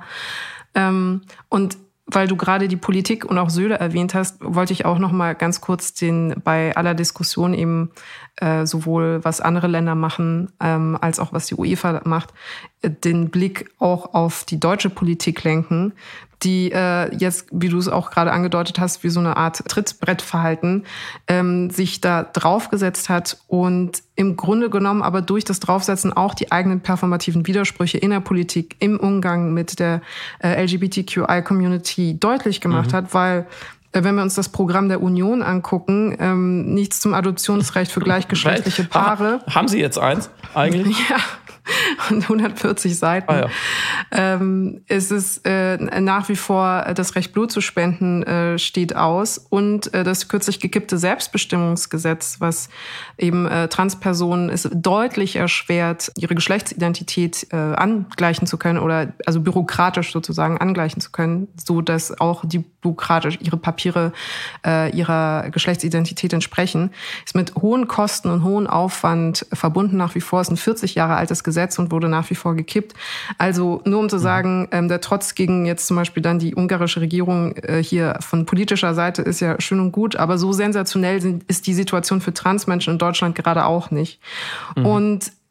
Ähm, und weil du gerade die Politik und auch Söder erwähnt hast, wollte ich auch noch mal ganz kurz den bei aller Diskussion eben äh, sowohl was andere Länder machen ähm, als auch was die UEFA macht, äh, den Blick auch auf die deutsche Politik lenken, die äh, jetzt, wie du es auch gerade angedeutet hast, wie so eine Art Trittbrettverhalten ähm, sich da draufgesetzt hat und im Grunde genommen aber durch das Draufsetzen auch die eigenen performativen Widersprüche in der Politik im Umgang mit der äh, L G B T Q I-Community deutlich gemacht mhm. hat, weil äh, wenn wir uns das Programm der Union angucken, ähm, nichts zum Adoptionsrecht für gleichgeschlechtliche Paare. Haben Sie jetzt eins eigentlich? Ja. Und hundertvierzig Seiten. Ah, ja. ähm, es ist äh, nach wie vor das Recht, Blut zu spenden, äh, steht aus. Und äh, das kürzlich gekippte Selbstbestimmungsgesetz, was eben äh, Transpersonen es deutlich erschwert, ihre Geschlechtsidentität äh, angleichen zu können oder also bürokratisch sozusagen angleichen zu können, so dass auch die bürokratisch ihre Papiere äh, ihrer Geschlechtsidentität entsprechen, ist mit hohen Kosten und hohem Aufwand verbunden nach wie vor. Es ist ein vierzig Jahre altes Gesetz und wurde nach wie vor gekippt. Also nur um zu sagen, ähm, der Trotz gegen jetzt zum Beispiel dann die ungarische Regierung äh, hier von politischer Seite ist ja schön und gut, aber so sensationell sind, ist die Situation für Transmenschen in Deutschland gerade auch nicht. Mhm. Und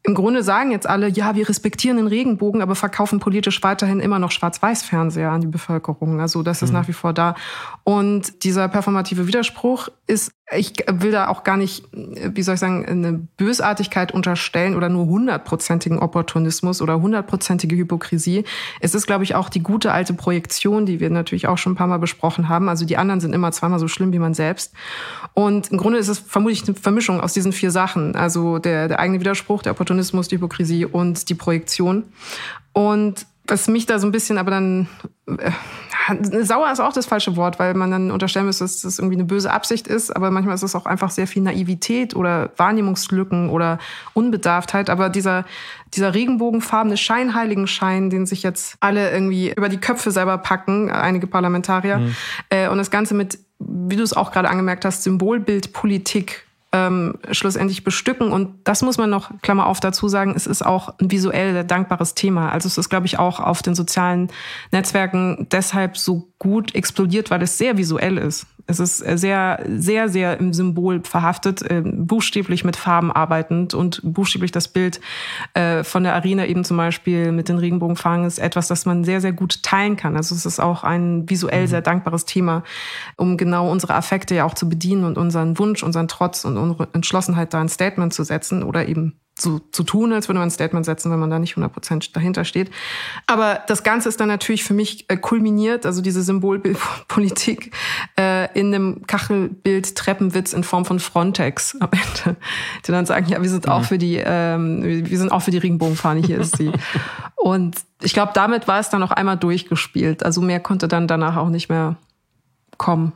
im Grunde sagen jetzt alle, ja, wir respektieren den Regenbogen, aber verkaufen politisch weiterhin immer noch Schwarz-Weiß-Fernseher an die Bevölkerung. Also das ist mhm. nach wie vor da. Und dieser performative Widerspruch ist, ich will da auch gar nicht, wie soll ich sagen, eine Bösartigkeit unterstellen oder nur hundertprozentigen Opportunismus oder hundertprozentige Hypokrisie. Es ist, glaube ich, auch die gute alte Projektion, die wir natürlich auch schon ein paar Mal besprochen haben. Also die anderen sind immer zweimal so schlimm wie man selbst. Und im Grunde ist es vermutlich eine Vermischung aus diesen vier Sachen. Also der, der eigene Widerspruch, der Opportunismus, die Hypokrisie und die Projektion. Und was mich da so ein bisschen aber dann, äh, sauer ist auch das falsche Wort, weil man dann unterstellen müsste, dass das irgendwie eine böse Absicht ist, aber manchmal ist es auch einfach sehr viel Naivität oder Wahrnehmungslücken oder Unbedarftheit. Aber dieser, dieser regenbogenfarbene Scheinheiligenschein, den sich jetzt alle irgendwie über die Köpfe selber packen, einige Parlamentarier, mhm. äh, und das Ganze mit, wie du es auch gerade angemerkt hast, Symbolbildpolitik Ähm, schlussendlich bestücken. Und das muss man noch, Klammer auf, dazu sagen, es ist auch ein visuell sehr dankbares Thema. Also es ist, glaube ich, auch auf den sozialen Netzwerken deshalb so gut explodiert, weil es sehr visuell ist. Es ist sehr, sehr, sehr im Symbol verhaftet, äh, buchstäblich mit Farben arbeitend und buchstäblich das Bild äh, von der Arena eben zum Beispiel mit den Regenbogenfahnen ist etwas, das man sehr, sehr gut teilen kann. Also es ist auch ein visuell sehr dankbares Thema, um genau unsere Affekte ja auch zu bedienen und unseren Wunsch, unseren Trotz und unsere Entschlossenheit da ein Statement zu setzen oder eben so zu tun, als würde man ein Statement setzen, wenn man da nicht hundert Prozent dahinter steht. Aber das Ganze ist dann natürlich für mich äh, kulminiert, also diese Symbolpolitik äh, in einem Kachelbild-Treppenwitz in Form von Frontex am Ende, die dann sagen, ja, wir sind auch für die, ähm, wir sind auch für die Regenbogenfahne, hier ist sie. Und ich glaube, damit war es dann noch einmal durchgespielt. Also mehr konnte dann danach auch nicht mehr kommen.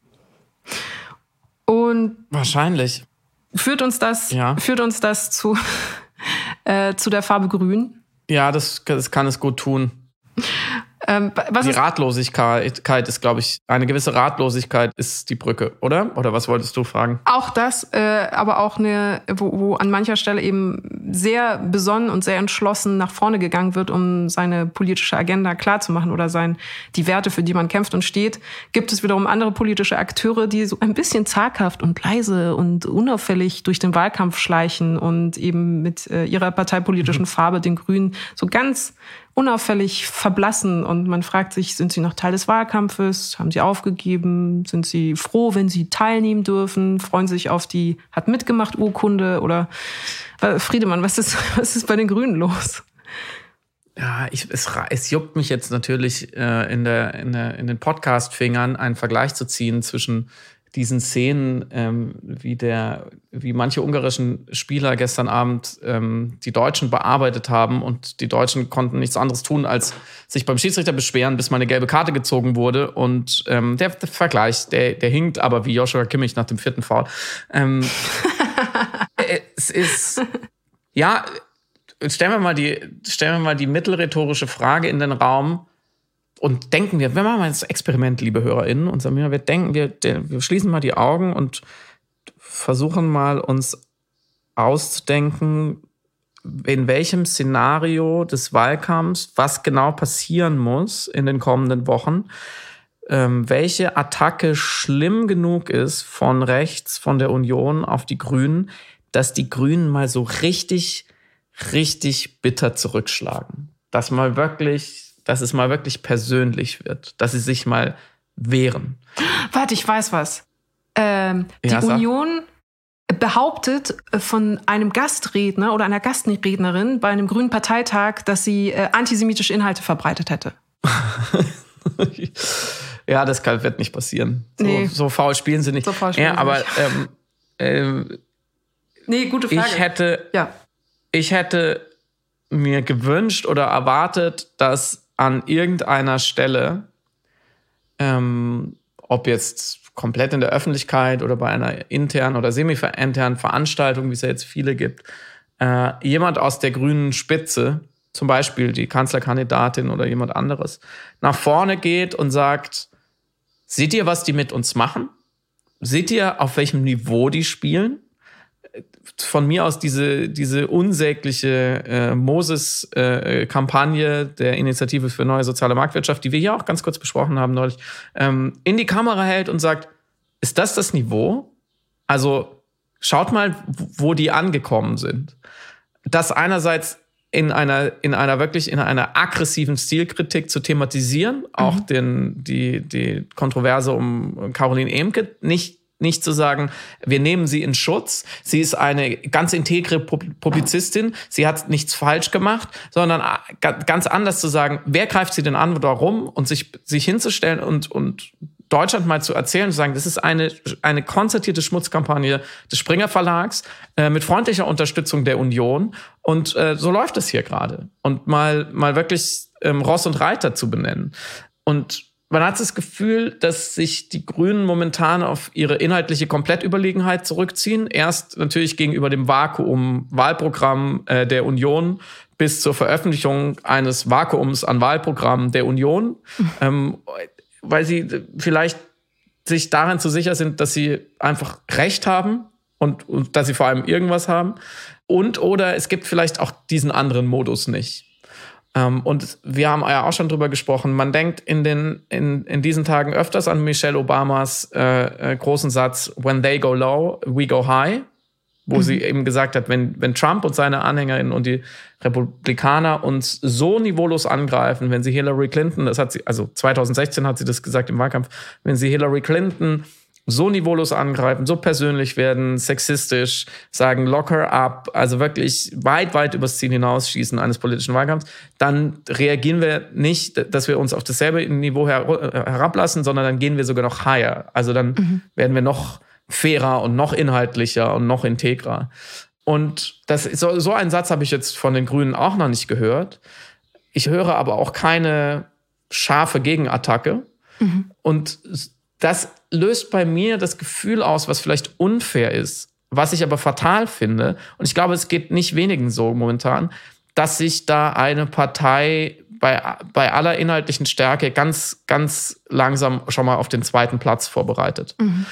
Und wahrscheinlich. Führt uns das, ja. führt uns das zu, äh, zu der Farbe Grün? Ja, das, das kann es gut tun. Ähm, was die ist Ratlosigkeit ist, glaube ich, eine gewisse Ratlosigkeit ist die Brücke, oder? Oder was wolltest du fragen? Auch das, äh, aber auch eine, wo, wo an mancher Stelle eben sehr besonnen und sehr entschlossen nach vorne gegangen wird, um seine politische Agenda klarzumachen oder sein, die Werte, für die man kämpft und steht. Gibt es wiederum andere politische Akteure, die so ein bisschen zaghaft und leise und unauffällig durch den Wahlkampf schleichen und eben mit äh, ihrer parteipolitischen Farbe, den Grünen, so ganz unauffällig verblassen und man fragt sich, sind sie noch Teil des Wahlkampfes? Haben sie aufgegeben? Sind sie froh, wenn sie teilnehmen dürfen? Freuen sich auf die hat mitgemacht Urkunde? Oder Friedemann, was ist, was ist bei den Grünen los? Ja, ich, es, es juckt mich jetzt natürlich äh, in, der, in, der, in den Podcast-Fingern einen Vergleich zu ziehen zwischen diesen Szenen, ähm, wie der, wie manche ungarischen Spieler gestern Abend ähm, die Deutschen bearbeitet haben und die Deutschen konnten nichts anderes tun, als sich beim Schiedsrichter beschweren, bis mal eine gelbe Karte gezogen wurde. Und ähm, der, der Vergleich, der, der hinkt aber wie Joshua Kimmich nach dem vierten Foul. Ähm, es ist, ja, stellen wir mal die, stellen wir mal die mittelrhetorische Frage in den Raum. Und denken wir, wir machen mal das Experiment, liebe HörerInnen, und Samira, wir denken, wir, wir schließen mal die Augen und versuchen mal uns auszudenken, in welchem Szenario des Wahlkampfs was genau passieren muss in den kommenden Wochen, ähm, welche Attacke schlimm genug ist von rechts, von der Union auf die Grünen, dass die Grünen mal so richtig, richtig bitter zurückschlagen. Dass mal wirklich dass es mal wirklich persönlich wird, dass sie sich mal wehren. Warte, ich weiß was. Ähm, ja, die Union behauptet von einem Gastredner oder einer Gastrednerin bei einem grünen Parteitag, dass sie äh, antisemitische Inhalte verbreitet hätte. Ja, das kann, wird nicht passieren. So, nee. so faul spielen sie nicht. So faul spielen ja, sie aber nicht. Ähm, ähm, nee, gute Frage. Ich hätte, ja. ich hätte mir gewünscht oder erwartet, dass an irgendeiner Stelle, ähm, ob jetzt komplett in der Öffentlichkeit oder bei einer internen oder semi-internen Veranstaltung, wie es ja jetzt viele gibt, äh, jemand aus der grünen Spitze, zum Beispiel die Kanzlerkandidatin oder jemand anderes, nach vorne geht und sagt, seht ihr, was die mit uns machen? Seht ihr, auf welchem Niveau die spielen? Von mir aus diese, diese unsägliche äh, Moses-Kampagne äh, der Initiative für neue soziale Marktwirtschaft, die wir hier auch ganz kurz besprochen haben neulich, ähm, in die Kamera hält und sagt, ist das das Niveau? Also schaut mal, wo die angekommen sind. das einerseits in einer, in einer wirklich in einer aggressiven Stilkritik zu thematisieren, mhm. auch den, die, die Kontroverse um Caroline Emke, nicht Nicht zu sagen, wir nehmen sie in Schutz. Sie ist eine ganz integre Publizistin. Sie hat nichts falsch gemacht, sondern ganz anders zu sagen, wer greift sie denn an, warum? Und sich, sich hinzustellen und, und Deutschland mal zu erzählen und zu sagen, das ist eine, eine konzertierte Schmutzkampagne des Springer Verlags äh, mit freundlicher Unterstützung der Union. Und äh, so läuft es hier gerade. Und mal, mal wirklich ähm, Ross und Reiter zu benennen. Und man hat das Gefühl, dass sich die Grünen momentan auf ihre inhaltliche Komplettüberlegenheit zurückziehen. Erst natürlich gegenüber dem Vakuum-Wahlprogramm äh, der Union bis zur Veröffentlichung eines Vakuums an Wahlprogrammen der Union, mhm. ähm, weil sie vielleicht sich darin zu sicher sind, dass sie einfach Recht haben und, und dass sie vor allem irgendwas haben. Und oder es gibt vielleicht auch diesen anderen Modus nicht. Und wir haben ja auch schon drüber gesprochen, man denkt in, den, in, in diesen Tagen öfters an Michelle Obamas äh, großen Satz, when they go low, we go high, wo mhm. sie eben gesagt hat, wenn, wenn Trump und seine Anhängerinnen und die Republikaner uns so niveaulos angreifen, wenn sie Hillary Clinton, das hat sie, also zwanzig sechzehn hat sie das gesagt im Wahlkampf, wenn sie Hillary Clinton so niveaulos angreifen, so persönlich werden, sexistisch, sagen lock her up, also wirklich weit, weit übers Ziel hinausschießen eines politischen Wahlkampfs, dann reagieren wir nicht, dass wir uns auf dasselbe Niveau her- herablassen, sondern dann gehen wir sogar noch higher. Also dann mhm. werden wir noch fairer und noch inhaltlicher und noch integrer. Und das ist so, so einen Satz habe ich jetzt von den Grünen auch noch nicht gehört. Ich höre aber auch keine scharfe Gegenattacke. Mhm. Und das löst bei mir das Gefühl aus, was vielleicht unfair ist, was ich aber fatal finde. Und ich glaube, es geht nicht wenigen so momentan, dass sich da eine Partei bei, bei aller inhaltlichen Stärke ganz, ganz langsam schon mal auf den zweiten Platz vorbereitet. Mhm.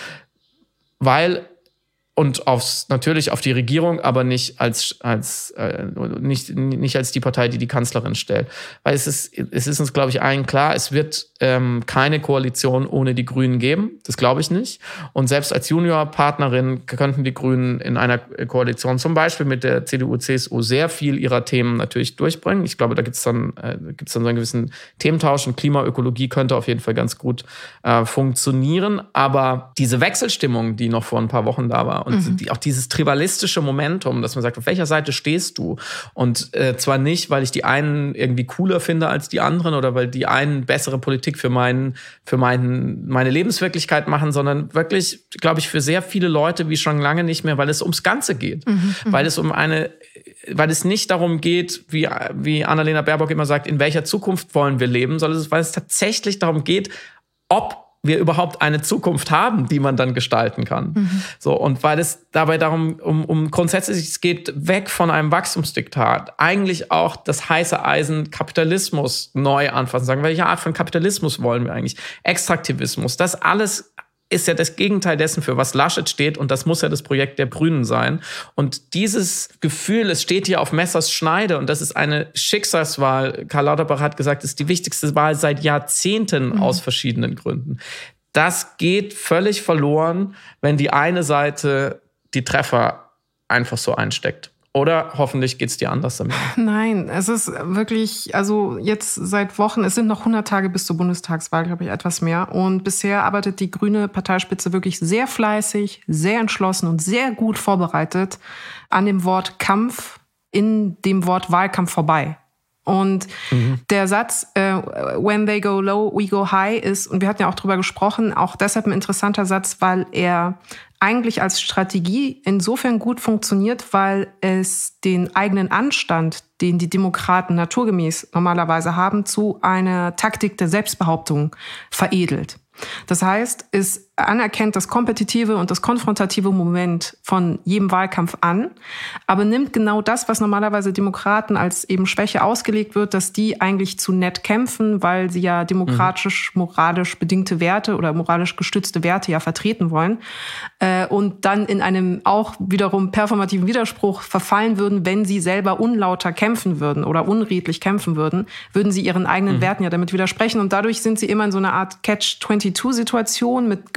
Weil, und aufs, natürlich auf die Regierung, aber nicht als, als, äh, nicht, nicht als die Partei, die die Kanzlerin stellt. Weil es ist, es ist uns, glaube ich, allen klar, es wird ähm, keine Koalition ohne die Grünen geben. Das glaube ich nicht. Und selbst als Juniorpartnerin könnten die Grünen in einer Koalition zum Beispiel mit der C D U, C S U sehr viel ihrer Themen natürlich durchbringen. Ich glaube, da gibt es dann, äh, gibt's dann so einen gewissen Thementausch und Klimaökologie könnte auf jeden Fall ganz gut äh, funktionieren. Aber diese Wechselstimmung, die noch vor ein paar Wochen da war, und mhm. die, auch dieses tribalistische Momentum, dass man sagt, auf welcher Seite stehst du? Und äh, zwar nicht, weil ich die einen irgendwie cooler finde als die anderen oder weil die einen bessere Politik für, meinen, für meinen, meine Lebenswirklichkeit machen, sondern wirklich, glaube ich, für sehr viele Leute wie schon lange nicht mehr, weil es ums Ganze geht. Mhm. Weil es um eine, weil es nicht darum geht, wie, wie Annalena Baerbock immer sagt, in welcher Zukunft wollen wir leben, sondern weil es tatsächlich darum geht, ob wir überhaupt eine Zukunft haben, die man dann gestalten kann. Mhm. So, und weil es dabei darum, um, um grundsätzlich, es geht weg von einem Wachstumsdiktat, eigentlich auch das heiße Eisen Kapitalismus neu anfassen, sagen, welche Art von Kapitalismus wollen wir eigentlich? Extraktivismus, das alles ist ja das Gegenteil dessen, für was Laschet steht. Und das muss ja das Projekt der Grünen sein. Und dieses Gefühl, es steht hier auf Messers Schneide und das ist eine Schicksalswahl. Karl Lauterbach hat gesagt, es ist die wichtigste Wahl seit Jahrzehnten mhm. aus verschiedenen Gründen. Das geht völlig verloren, wenn die eine Seite die Treffer einfach so einsteckt. Oder hoffentlich geht's dir anders damit. Nein, es ist wirklich, also jetzt seit Wochen, es sind noch hundert Tage bis zur Bundestagswahl, glaube ich, etwas mehr. Und bisher arbeitet die grüne Parteispitze wirklich sehr fleißig, sehr entschlossen und sehr gut vorbereitet an dem Wort Kampf in dem Wort Wahlkampf vorbei. Und mhm. der Satz, äh, when they go low, we go high, ist, und wir hatten ja auch drüber gesprochen, auch deshalb ein interessanter Satz, weil er eigentlich als Strategie insofern gut funktioniert, weil es den eigenen Anstand, den die Demokraten naturgemäß normalerweise haben, zu einer Taktik der Selbstbehauptung veredelt. Das heißt, es anerkennt das kompetitive und das konfrontative Moment von jedem Wahlkampf an, aber nimmt genau das, was normalerweise Demokraten als eben Schwäche ausgelegt wird, dass die eigentlich zu nett kämpfen, weil sie ja demokratisch, moralisch bedingte Werte oder moralisch gestützte Werte ja vertreten wollen, äh, und dann in einem auch wiederum performativen Widerspruch verfallen würden, wenn sie selber unlauter kämpfen würden oder unredlich kämpfen würden, würden sie ihren eigenen mhm. Werten ja damit widersprechen und dadurch sind sie immer in so einer Art Catch twenty-two Situation mit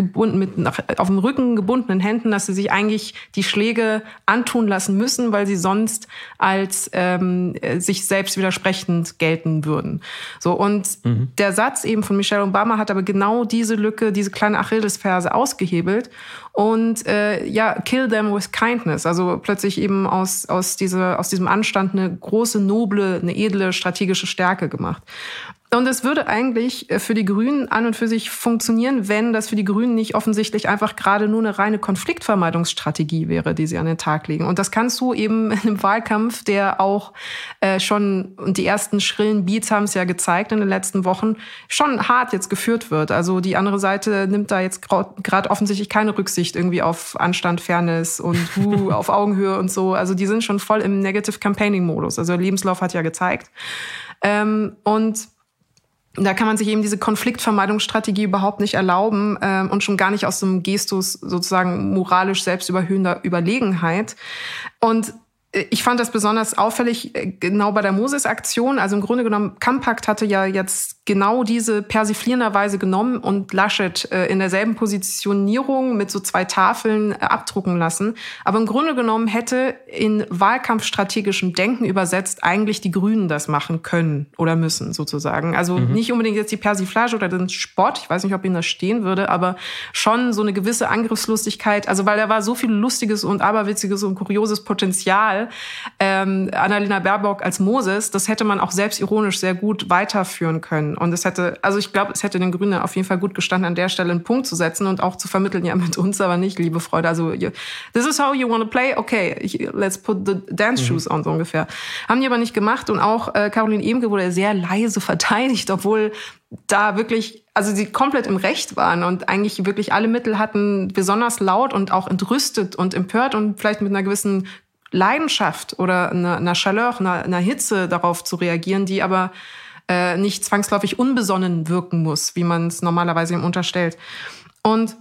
gebunden, mit nach, auf dem Rücken gebundenen Händen, dass sie sich eigentlich die Schläge antun lassen müssen, weil sie sonst als ähm, sich selbst widersprechend gelten würden. So, und mhm. der Satz eben von Michelle Obama hat aber genau diese Lücke, diese kleine Achillesferse ausgehebelt und äh, ja, kill them with kindness. Also plötzlich eben aus, aus, diese, aus diesem Anstand eine große, noble, eine edle strategische Stärke gemacht. Und es würde eigentlich für die Grünen an und für sich funktionieren, wenn das für die Grünen nicht offensichtlich einfach gerade nur eine reine Konfliktvermeidungsstrategie wäre, die sie an den Tag legen. Und das kannst du eben in einem Wahlkampf, der auch äh, schon, und die ersten schrillen Beats haben es ja gezeigt in den letzten Wochen, schon hart jetzt geführt wird. Also die andere Seite nimmt da jetzt gerade offensichtlich keine Rücksicht irgendwie auf Anstand, Fairness und uh, auf Augenhöhe und so. Also die sind schon voll im Negative Campaigning-Modus. Also der Lebenslauf hat ja gezeigt. Ähm, und da kann man sich eben diese Konfliktvermeidungsstrategie überhaupt nicht erlauben ähm, und schon gar nicht aus so einem Gestus sozusagen moralisch selbstüberhöhender Überlegenheit. Und ich fand das besonders auffällig genau bei der Moses-Aktion. Also im Grunde genommen, Kampakt hatte ja jetzt genau diese persiflierenderweise genommen und Laschet äh, in derselben Positionierung mit so zwei Tafeln äh, abdrucken lassen. Aber im Grunde genommen hätte in wahlkampfstrategischem Denken übersetzt eigentlich die Grünen das machen können oder müssen sozusagen. Also mhm. nicht unbedingt jetzt die Persiflage oder den Spott, ich weiß nicht, ob Ihnen das stehen würde, aber schon so eine gewisse Angriffslustigkeit. Also weil da war so viel lustiges und aberwitziges und kurioses Potenzial. Ähm, Annalena Baerbock als Moses, das hätte man auch selbstironisch sehr gut weiterführen können. Und es hätte, also ich glaube, es hätte den Grünen auf jeden Fall gut gestanden, an der Stelle einen Punkt zu setzen und auch zu vermitteln, ja, mit uns aber nicht, liebe Freunde. Also, this is how you want to play? Okay, let's put the dance shoes on, so ungefähr. Haben die aber nicht gemacht. Und auch äh, Caroline Emke wurde sehr leise verteidigt, obwohl da wirklich, also sie komplett im Recht waren und eigentlich wirklich alle Mittel hatten, besonders laut und auch entrüstet und empört und vielleicht mit einer gewissen Leidenschaft oder einer, einer Chaleur, einer, einer Hitze darauf zu reagieren, die aber äh, nicht zwangsläufig unbesonnen wirken muss, wie man es normalerweise ihm unterstellt. Und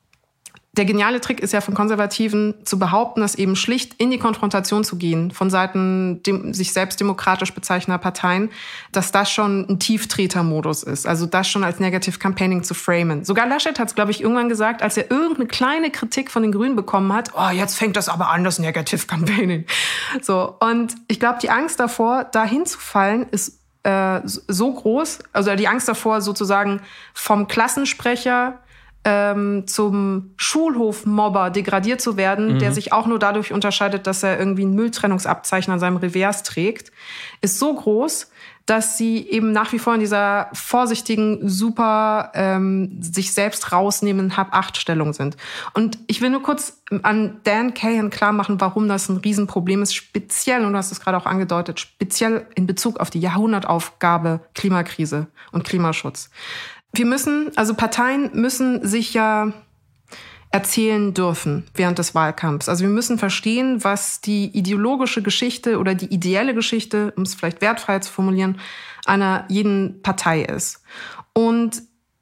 der geniale Trick ist ja von Konservativen zu behaupten, dass eben schlicht in die Konfrontation zu gehen von Seiten dem, sich selbst demokratisch bezeichnender Parteien, dass das schon ein Tieftreter-Modus ist. Also das schon als Negative Campaigning zu framen. Sogar Laschet hat es, glaube ich, irgendwann gesagt, als er irgendeine kleine Kritik von den Grünen bekommen hat, oh, jetzt fängt das aber an, das Negative Campaigning. So, und ich glaube, die Angst davor, da hinzufallen, ist äh, so groß, also die Angst davor, sozusagen vom Klassensprecher Ähm, zum Schulhofmobber degradiert zu werden, mhm. der sich auch nur dadurch unterscheidet, dass er irgendwie ein Mülltrennungsabzeichen an seinem Revers trägt, ist so groß, dass sie eben nach wie vor in dieser vorsichtigen, super ähm, sich selbst rausnehmen Hab-Acht-Stellung sind. Und ich will nur kurz an Dan Cahan klar machen, warum das ein Riesenproblem ist, speziell, und du hast es gerade auch angedeutet, speziell in Bezug auf die Jahrhundertaufgabe Klimakrise und Klimaschutz. Wir müssen, also Parteien müssen sich ja erzählen dürfen während des Wahlkampfs. Also wir müssen verstehen, was die ideologische Geschichte oder die ideelle Geschichte, um es vielleicht wertfrei zu formulieren, einer jeden Partei ist. Und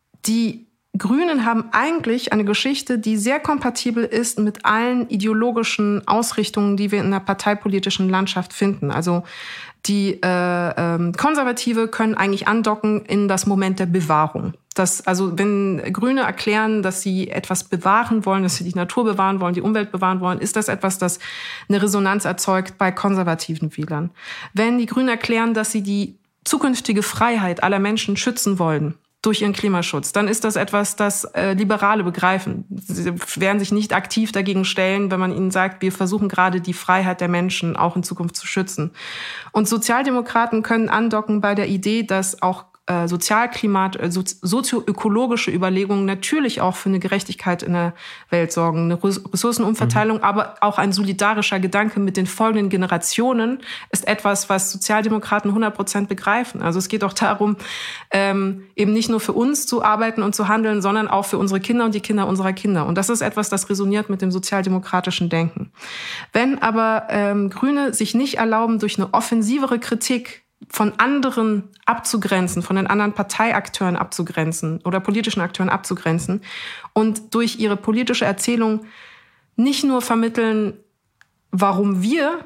die Grünen haben eigentlich eine Geschichte, die sehr kompatibel ist mit allen ideologischen Ausrichtungen, die wir in der parteipolitischen Landschaft finden. Also die äh, äh, Konservative können eigentlich andocken in das Moment der Bewahrung. Das, also wenn Grüne erklären, dass sie etwas bewahren wollen, dass sie die Natur bewahren wollen, die Umwelt bewahren wollen, ist das etwas, das eine Resonanz erzeugt bei konservativen Wählern. Wenn die Grünen erklären, dass sie die zukünftige Freiheit aller Menschen schützen wollen durch ihren Klimaschutz, dann ist das etwas, das äh, Liberale begreifen. Sie werden sich nicht aktiv dagegen stellen, wenn man ihnen sagt, wir versuchen gerade die Freiheit der Menschen auch in Zukunft zu schützen. Und Sozialdemokraten können andocken bei der Idee, dass auch äh, Sozialklimat, äh, sozioökologische Überlegungen natürlich auch für eine Gerechtigkeit in der Welt sorgen, eine Ressourcenumverteilung, mhm. aber auch ein solidarischer Gedanke mit den folgenden Generationen ist etwas, was Sozialdemokraten hundert Prozent begreifen. Also es geht auch darum, ähm, eben nicht nur für uns zu arbeiten und zu handeln, sondern auch für unsere Kinder und die Kinder unserer Kinder. Und das ist etwas, das resoniert mit dem sozialdemokratischen Denken. Wenn aber ähm, Grüne sich nicht erlauben, durch eine offensivere Kritik von anderen abzugrenzen, von den anderen Parteiakteuren abzugrenzen oder politischen Akteuren abzugrenzen und durch ihre politische Erzählung nicht nur vermitteln, warum wir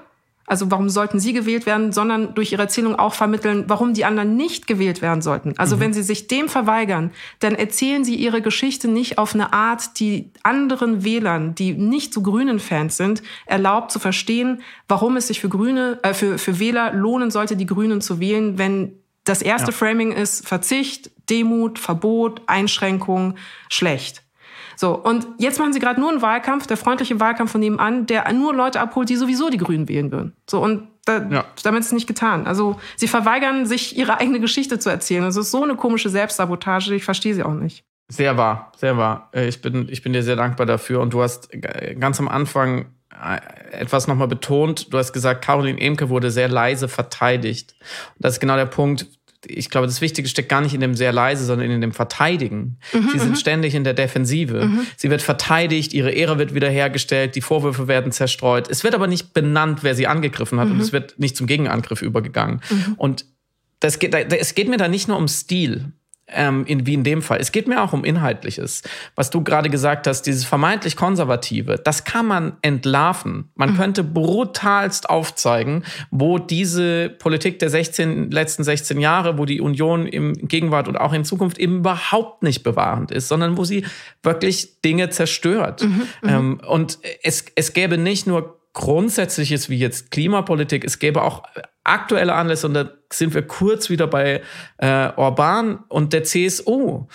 Also warum sollten sie gewählt werden, sondern durch ihre Erzählung auch vermitteln, warum die anderen nicht gewählt werden sollten. Also mhm. wenn sie sich dem verweigern, dann erzählen sie ihre Geschichte nicht auf eine Art, die anderen Wählern, die nicht so Grünen-Fans sind, erlaubt zu verstehen, warum es sich für Grüne, äh, für, für Wähler lohnen sollte, die Grünen zu wählen, wenn das erste ja. Framing ist Verzicht, Demut, Verbot, Einschränkung, schlecht. So, und jetzt machen sie gerade nur einen Wahlkampf, der freundliche Wahlkampf von nebenan, der nur Leute abholt, die sowieso die Grünen wählen würden. So, und da, ja. damit ist es nicht getan. Also sie verweigern sich, ihre eigene Geschichte zu erzählen. Das ist so eine komische Selbstsabotage, ich verstehe sie auch nicht. Sehr wahr, sehr wahr. Ich bin, ich bin dir sehr dankbar dafür. Und du hast ganz am Anfang etwas nochmal betont. Du hast gesagt, Caroline Emke wurde sehr leise verteidigt. Und das ist genau der Punkt. Ich glaube, das Wichtige steckt gar nicht in dem sehr leise, sondern in dem Verteidigen. Mhm, Sie sind ständig in der Defensive. Mhm. Sie wird verteidigt, ihre Ehre wird wiederhergestellt, die Vorwürfe werden zerstreut. Es wird aber nicht benannt, wer sie angegriffen hat, mhm. und es wird nicht zum Gegenangriff übergegangen. Mhm. Und das geht, es geht mir da nicht nur um Stil. Ähm, in, wie in dem Fall. Es geht mir auch um Inhaltliches. Was du gerade gesagt hast, dieses vermeintlich Konservative, das kann man entlarven. Man mhm. könnte brutalst aufzeigen, wo diese Politik der sechzehn, letzten sechzehn Jahre, wo die Union im Gegenwart und auch in Zukunft eben überhaupt nicht bewahrend ist, sondern wo sie wirklich Dinge zerstört. Mhm, ähm, und es, es gäbe nicht nur Grundsätzliches wie jetzt Klimapolitik, es gäbe auch aktuelle Anlässe, und da sind wir kurz wieder bei äh, Orbán und der C S U.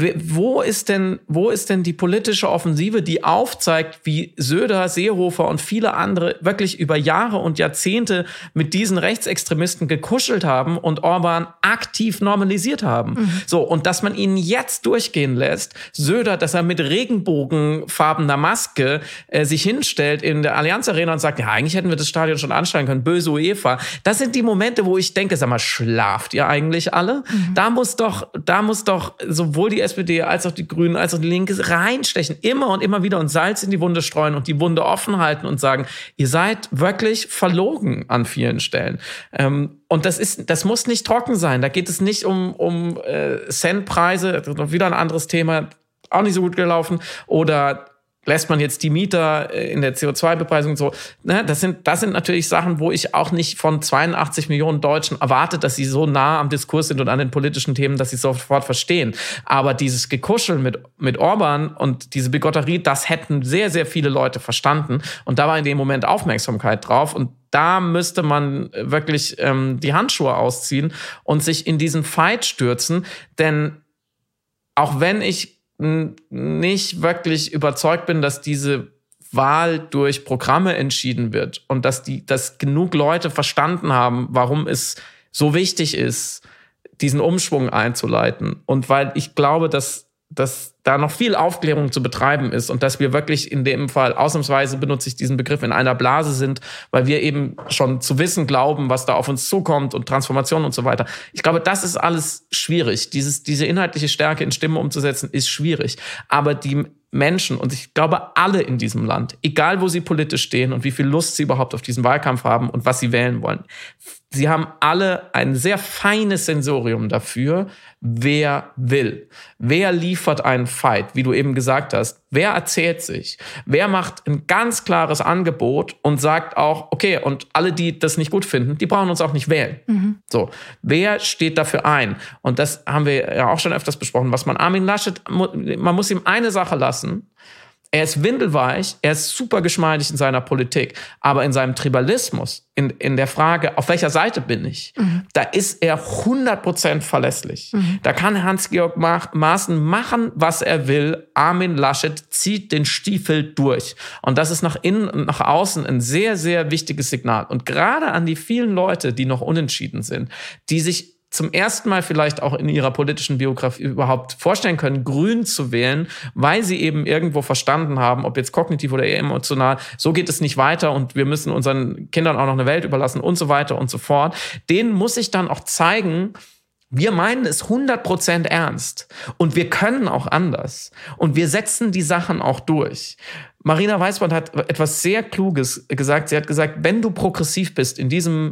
Wo ist denn, wo ist denn die politische Offensive, die aufzeigt, wie Söder, Seehofer und viele andere wirklich über Jahre und Jahrzehnte mit diesen Rechtsextremisten gekuschelt haben und Orbán aktiv normalisiert haben? Mhm. So, und dass man ihn jetzt durchgehen lässt, Söder, dass er mit regenbogenfarbener Maske äh, sich hinstellt in der Allianz Arena und sagt, ja, eigentlich hätten wir das Stadion schon ansteigen können, böse UEFA. Das sind die Momente, wo ich denke, sag mal, schlaft ihr eigentlich alle? Mhm. Da muss doch, da muss doch sowohl die S P D als auch die Grünen als auch die Linke reinstechen, immer und immer wieder und Salz in die Wunde streuen und die Wunde offen halten und sagen, ihr seid wirklich verlogen an vielen Stellen. Ähm, und das ist, das muss nicht trocken sein. Da geht es nicht um, um äh, Centpreise, wieder ein anderes Thema, auch nicht so gut gelaufen, oder lässt man jetzt die Mieter in der C O zwei Bepreisung und so. Das sind, das sind natürlich Sachen, wo ich auch nicht von zweiundachtzig Millionen Deutschen erwarte, dass sie so nah am Diskurs sind und an den politischen Themen, dass sie es sofort verstehen. Aber dieses Gekuscheln mit, mit Orbán und diese Bigotterie, das hätten sehr, sehr viele Leute verstanden. Und da war in dem Moment Aufmerksamkeit drauf. Und da müsste man wirklich ähm, die Handschuhe ausziehen und sich in diesen Fight stürzen. Denn auch wenn ich nicht wirklich überzeugt bin, dass diese Wahl durch Programme entschieden wird und dass die, dass genug Leute verstanden haben, warum es so wichtig ist, diesen Umschwung einzuleiten. Und weil ich glaube, dass, dass da noch viel Aufklärung zu betreiben ist und dass wir wirklich in dem Fall, ausnahmsweise benutze ich diesen Begriff, in einer Blase sind, weil wir eben schon zu wissen glauben, was da auf uns zukommt und Transformation und so weiter. Ich glaube, das ist alles schwierig. Dieses, diese inhaltliche Stärke in Stimmen umzusetzen, ist schwierig. Aber die Menschen, und ich glaube alle in diesem Land, egal wo sie politisch stehen und wie viel Lust sie überhaupt auf diesen Wahlkampf haben und was sie wählen wollen, sie haben alle ein sehr feines Sensorium dafür, wer will. Wer liefert einen Fight, wie du eben gesagt hast? Wer erzählt sich? Wer macht ein ganz klares Angebot und sagt auch, okay, und alle, die das nicht gut finden, die brauchen uns auch nicht wählen. Mhm. So, wer steht dafür ein? Und das haben wir ja auch schon öfters besprochen, was man Armin Laschet, man muss ihm eine Sache lassen. Er ist windelweich, er ist super geschmeidig in seiner Politik, aber in seinem Tribalismus, in, in der Frage, auf welcher Seite bin ich, mhm. da ist er hundert Prozent verlässlich. Mhm. Da kann Hans-Georg Maaßen machen, was er will. Armin Laschet zieht den Stiefel durch. Und das ist nach innen und nach außen ein sehr, sehr wichtiges Signal. Und gerade an die vielen Leute, die noch unentschieden sind, die sich zum ersten Mal vielleicht auch in ihrer politischen Biografie überhaupt vorstellen können, grün zu wählen, weil sie eben irgendwo verstanden haben, ob jetzt kognitiv oder eher emotional, so geht es nicht weiter und wir müssen unseren Kindern auch noch eine Welt überlassen und so weiter und so fort. Denen muss ich dann auch zeigen, wir meinen es hundert Prozent ernst und wir können auch anders und wir setzen die Sachen auch durch. Marina Weißband hat etwas sehr Kluges gesagt. Sie hat gesagt, wenn du progressiv bist in diesem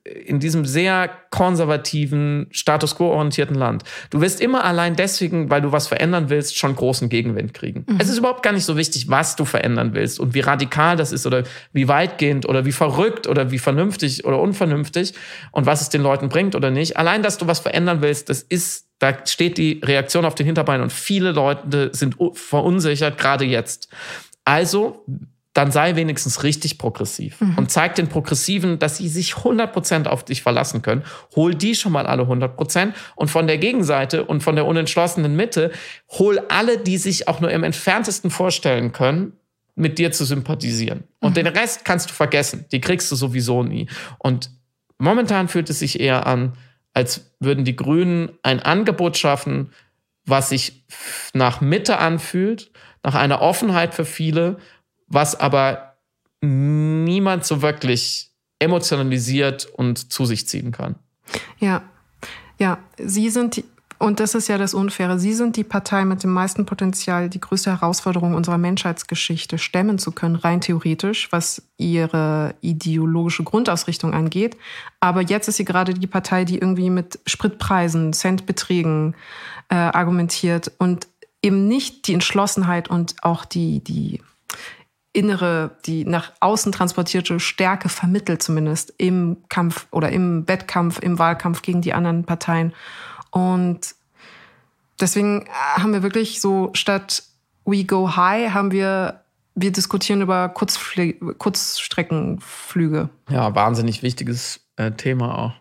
in diesem sehr konservativen, Status quo-orientierten Land. Du wirst immer allein deswegen, weil du was verändern willst, schon großen Gegenwind kriegen. Mhm. Es ist überhaupt gar nicht so wichtig, was du verändern willst und wie radikal das ist oder wie weitgehend oder wie verrückt oder wie vernünftig oder unvernünftig und was es den Leuten bringt oder nicht. Allein, dass du was verändern willst, das ist, da steht die Reaktion auf den Hinterbeinen und viele Leute sind verunsichert, gerade jetzt. Also, dann sei wenigstens richtig progressiv mhm. und zeig den Progressiven, dass sie sich hundert Prozent auf dich verlassen können. Hol die schon mal alle hundert Prozent und von der Gegenseite und von der unentschlossenen Mitte hol alle, die sich auch nur im Entferntesten vorstellen können, mit dir zu sympathisieren. Und mhm. den Rest kannst du vergessen. Die kriegst du sowieso nie. Und momentan fühlt es sich eher an, als würden die Grünen ein Angebot schaffen, was sich nach Mitte anfühlt, nach einer Offenheit für viele, was aber niemand so wirklich emotionalisiert und zu sich ziehen kann. Ja, ja, Sie sind, die, und das ist ja das Unfaire, Sie sind die Partei mit dem meisten Potenzial, die größte Herausforderung unserer Menschheitsgeschichte stemmen zu können, rein theoretisch, was Ihre ideologische Grundausrichtung angeht. Aber jetzt ist Sie gerade die Partei, die irgendwie mit Spritpreisen, Centbeträgen äh, argumentiert und eben nicht die Entschlossenheit und auch die, die innere, die nach außen transportierte Stärke vermittelt zumindest im Kampf oder im Wettkampf, im Wahlkampf gegen die anderen Parteien. Und deswegen haben wir wirklich so, statt we go high, haben wir, wir diskutieren über Kurzfl- Kurzstreckenflüge. Ja, wahnsinnig wichtiges äh, Thema auch.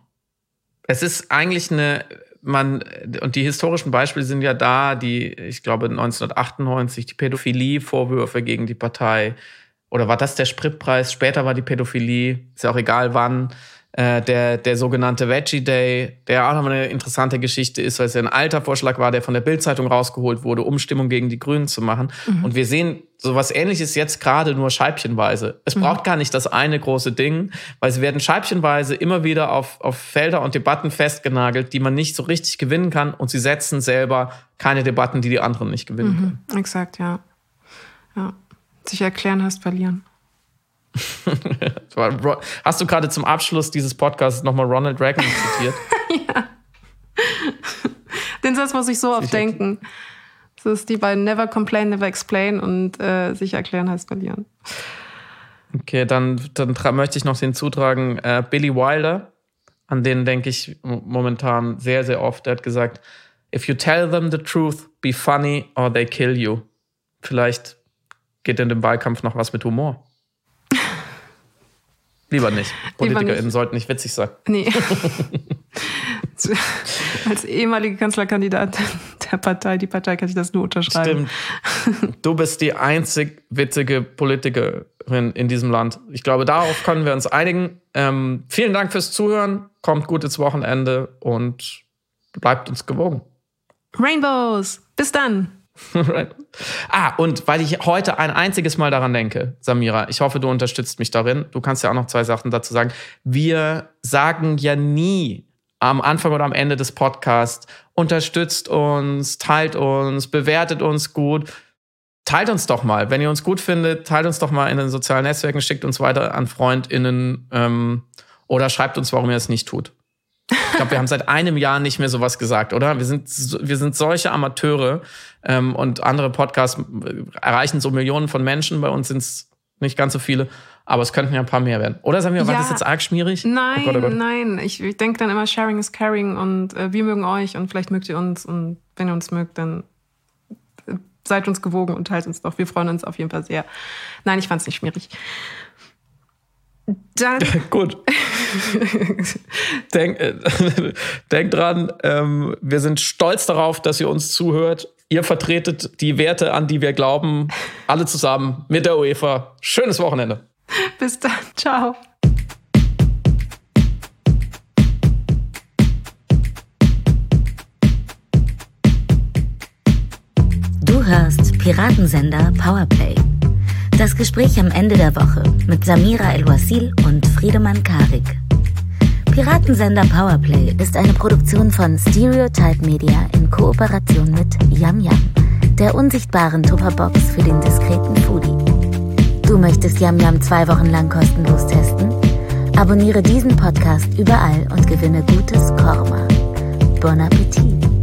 Es ist eigentlich eine, man, und die historischen Beispiele sind ja da, die, ich glaube, neunzehnhundertachtundneunzig, die Pädophilie-Vorwürfe gegen die Partei. Oder war das der Spritpreis? Später war die Pädophilie, ist ja auch egal wann. Äh, der, der sogenannte Veggie Day, der auch nochmal eine interessante Geschichte ist, weil es ja ein alter Vorschlag war, der von der Bild-Zeitung rausgeholt wurde, um Stimmung gegen die Grünen zu machen. Mhm. Und wir sehen sowas Ähnliches jetzt gerade nur scheibchenweise. Es mhm. braucht gar nicht das eine große Ding, weil sie werden scheibchenweise immer wieder auf, auf Felder und Debatten festgenagelt, die man nicht so richtig gewinnen kann. Und sie setzen selber keine Debatten, die die anderen nicht gewinnen mhm. können. Exakt, ja. ja. Sich erklären heißt verlieren. Hast du gerade zum Abschluss dieses Podcasts nochmal Ronald Reagan zitiert? Ja. Den Satz muss ich so oft Sicher. denken. Das ist die bei Never Complain, Never Explain und äh, sich erklären heißt verlieren. Okay, dann, dann tra- möchte ich noch hinzutragen, äh, Billy Wilder, an den denke ich momentan sehr, sehr oft. Der hat gesagt, if you tell them the truth, be funny or they kill you. Vielleicht geht in dem Wahlkampf noch was mit Humor. Lieber nicht. PolitikerInnen sollten nicht witzig sein. Nee. Als ehemalige Kanzlerkandidatin der Partei, die Partei kann ich das nur unterschreiben. Stimmt. Du bist die einzig witzige Politikerin in diesem Land. Ich glaube, darauf können wir uns einigen. Ähm, vielen Dank fürs Zuhören. Kommt gut ins Wochenende und bleibt uns gewogen. Rainbows. Bis dann. Ah, und weil ich heute ein einziges Mal daran denke, Samira, ich hoffe, du unterstützt mich darin. Du kannst ja auch noch zwei Sachen dazu sagen. Wir sagen ja nie am Anfang oder am Ende des Podcasts, unterstützt uns, teilt uns, bewertet uns gut. Teilt uns doch mal. Wenn ihr uns gut findet, teilt uns doch mal in den sozialen Netzwerken, schickt uns weiter an FreundInnen ähm, oder schreibt uns, warum ihr es nicht tut. Ich glaube, wir haben seit einem Jahr nicht mehr sowas gesagt, oder? Wir sind, wir sind solche Amateure ähm, und andere Podcasts erreichen so Millionen von Menschen. Bei uns sind es nicht ganz so viele, aber es könnten ja ein paar mehr werden. Oder sagen wir, war ja, das jetzt arg schmierig? Nein, oh Gott, oh Gott. nein. Ich, ich denke dann immer, Sharing is Caring und äh, wir mögen euch und vielleicht mögt ihr uns und wenn ihr uns mögt, dann äh, seid uns gewogen und teilt uns doch. Wir freuen uns auf jeden Fall sehr. Nein, ich fand es nicht schmierig. Dann Gut. Denk, äh, denk dran, ähm, wir sind stolz darauf, dass ihr uns zuhört. Ihr vertretet die Werte, an die wir glauben. Alle zusammen mit der UEFA. Schönes Wochenende. Bis dann. Ciao. Du hörst Piratensender Powerplay. Das Gespräch am Ende der Woche mit Samira El-Wasil und Friedemann Karik. Piratensender Powerplay ist eine Produktion von Stereotype Media in Kooperation mit Yum Yum, der unsichtbaren Tupperbox für den diskreten Foodie. Du möchtest Yum Yum zwei Wochen lang kostenlos testen? Abonniere diesen Podcast überall und gewinne gutes Korma. Bon Appetit!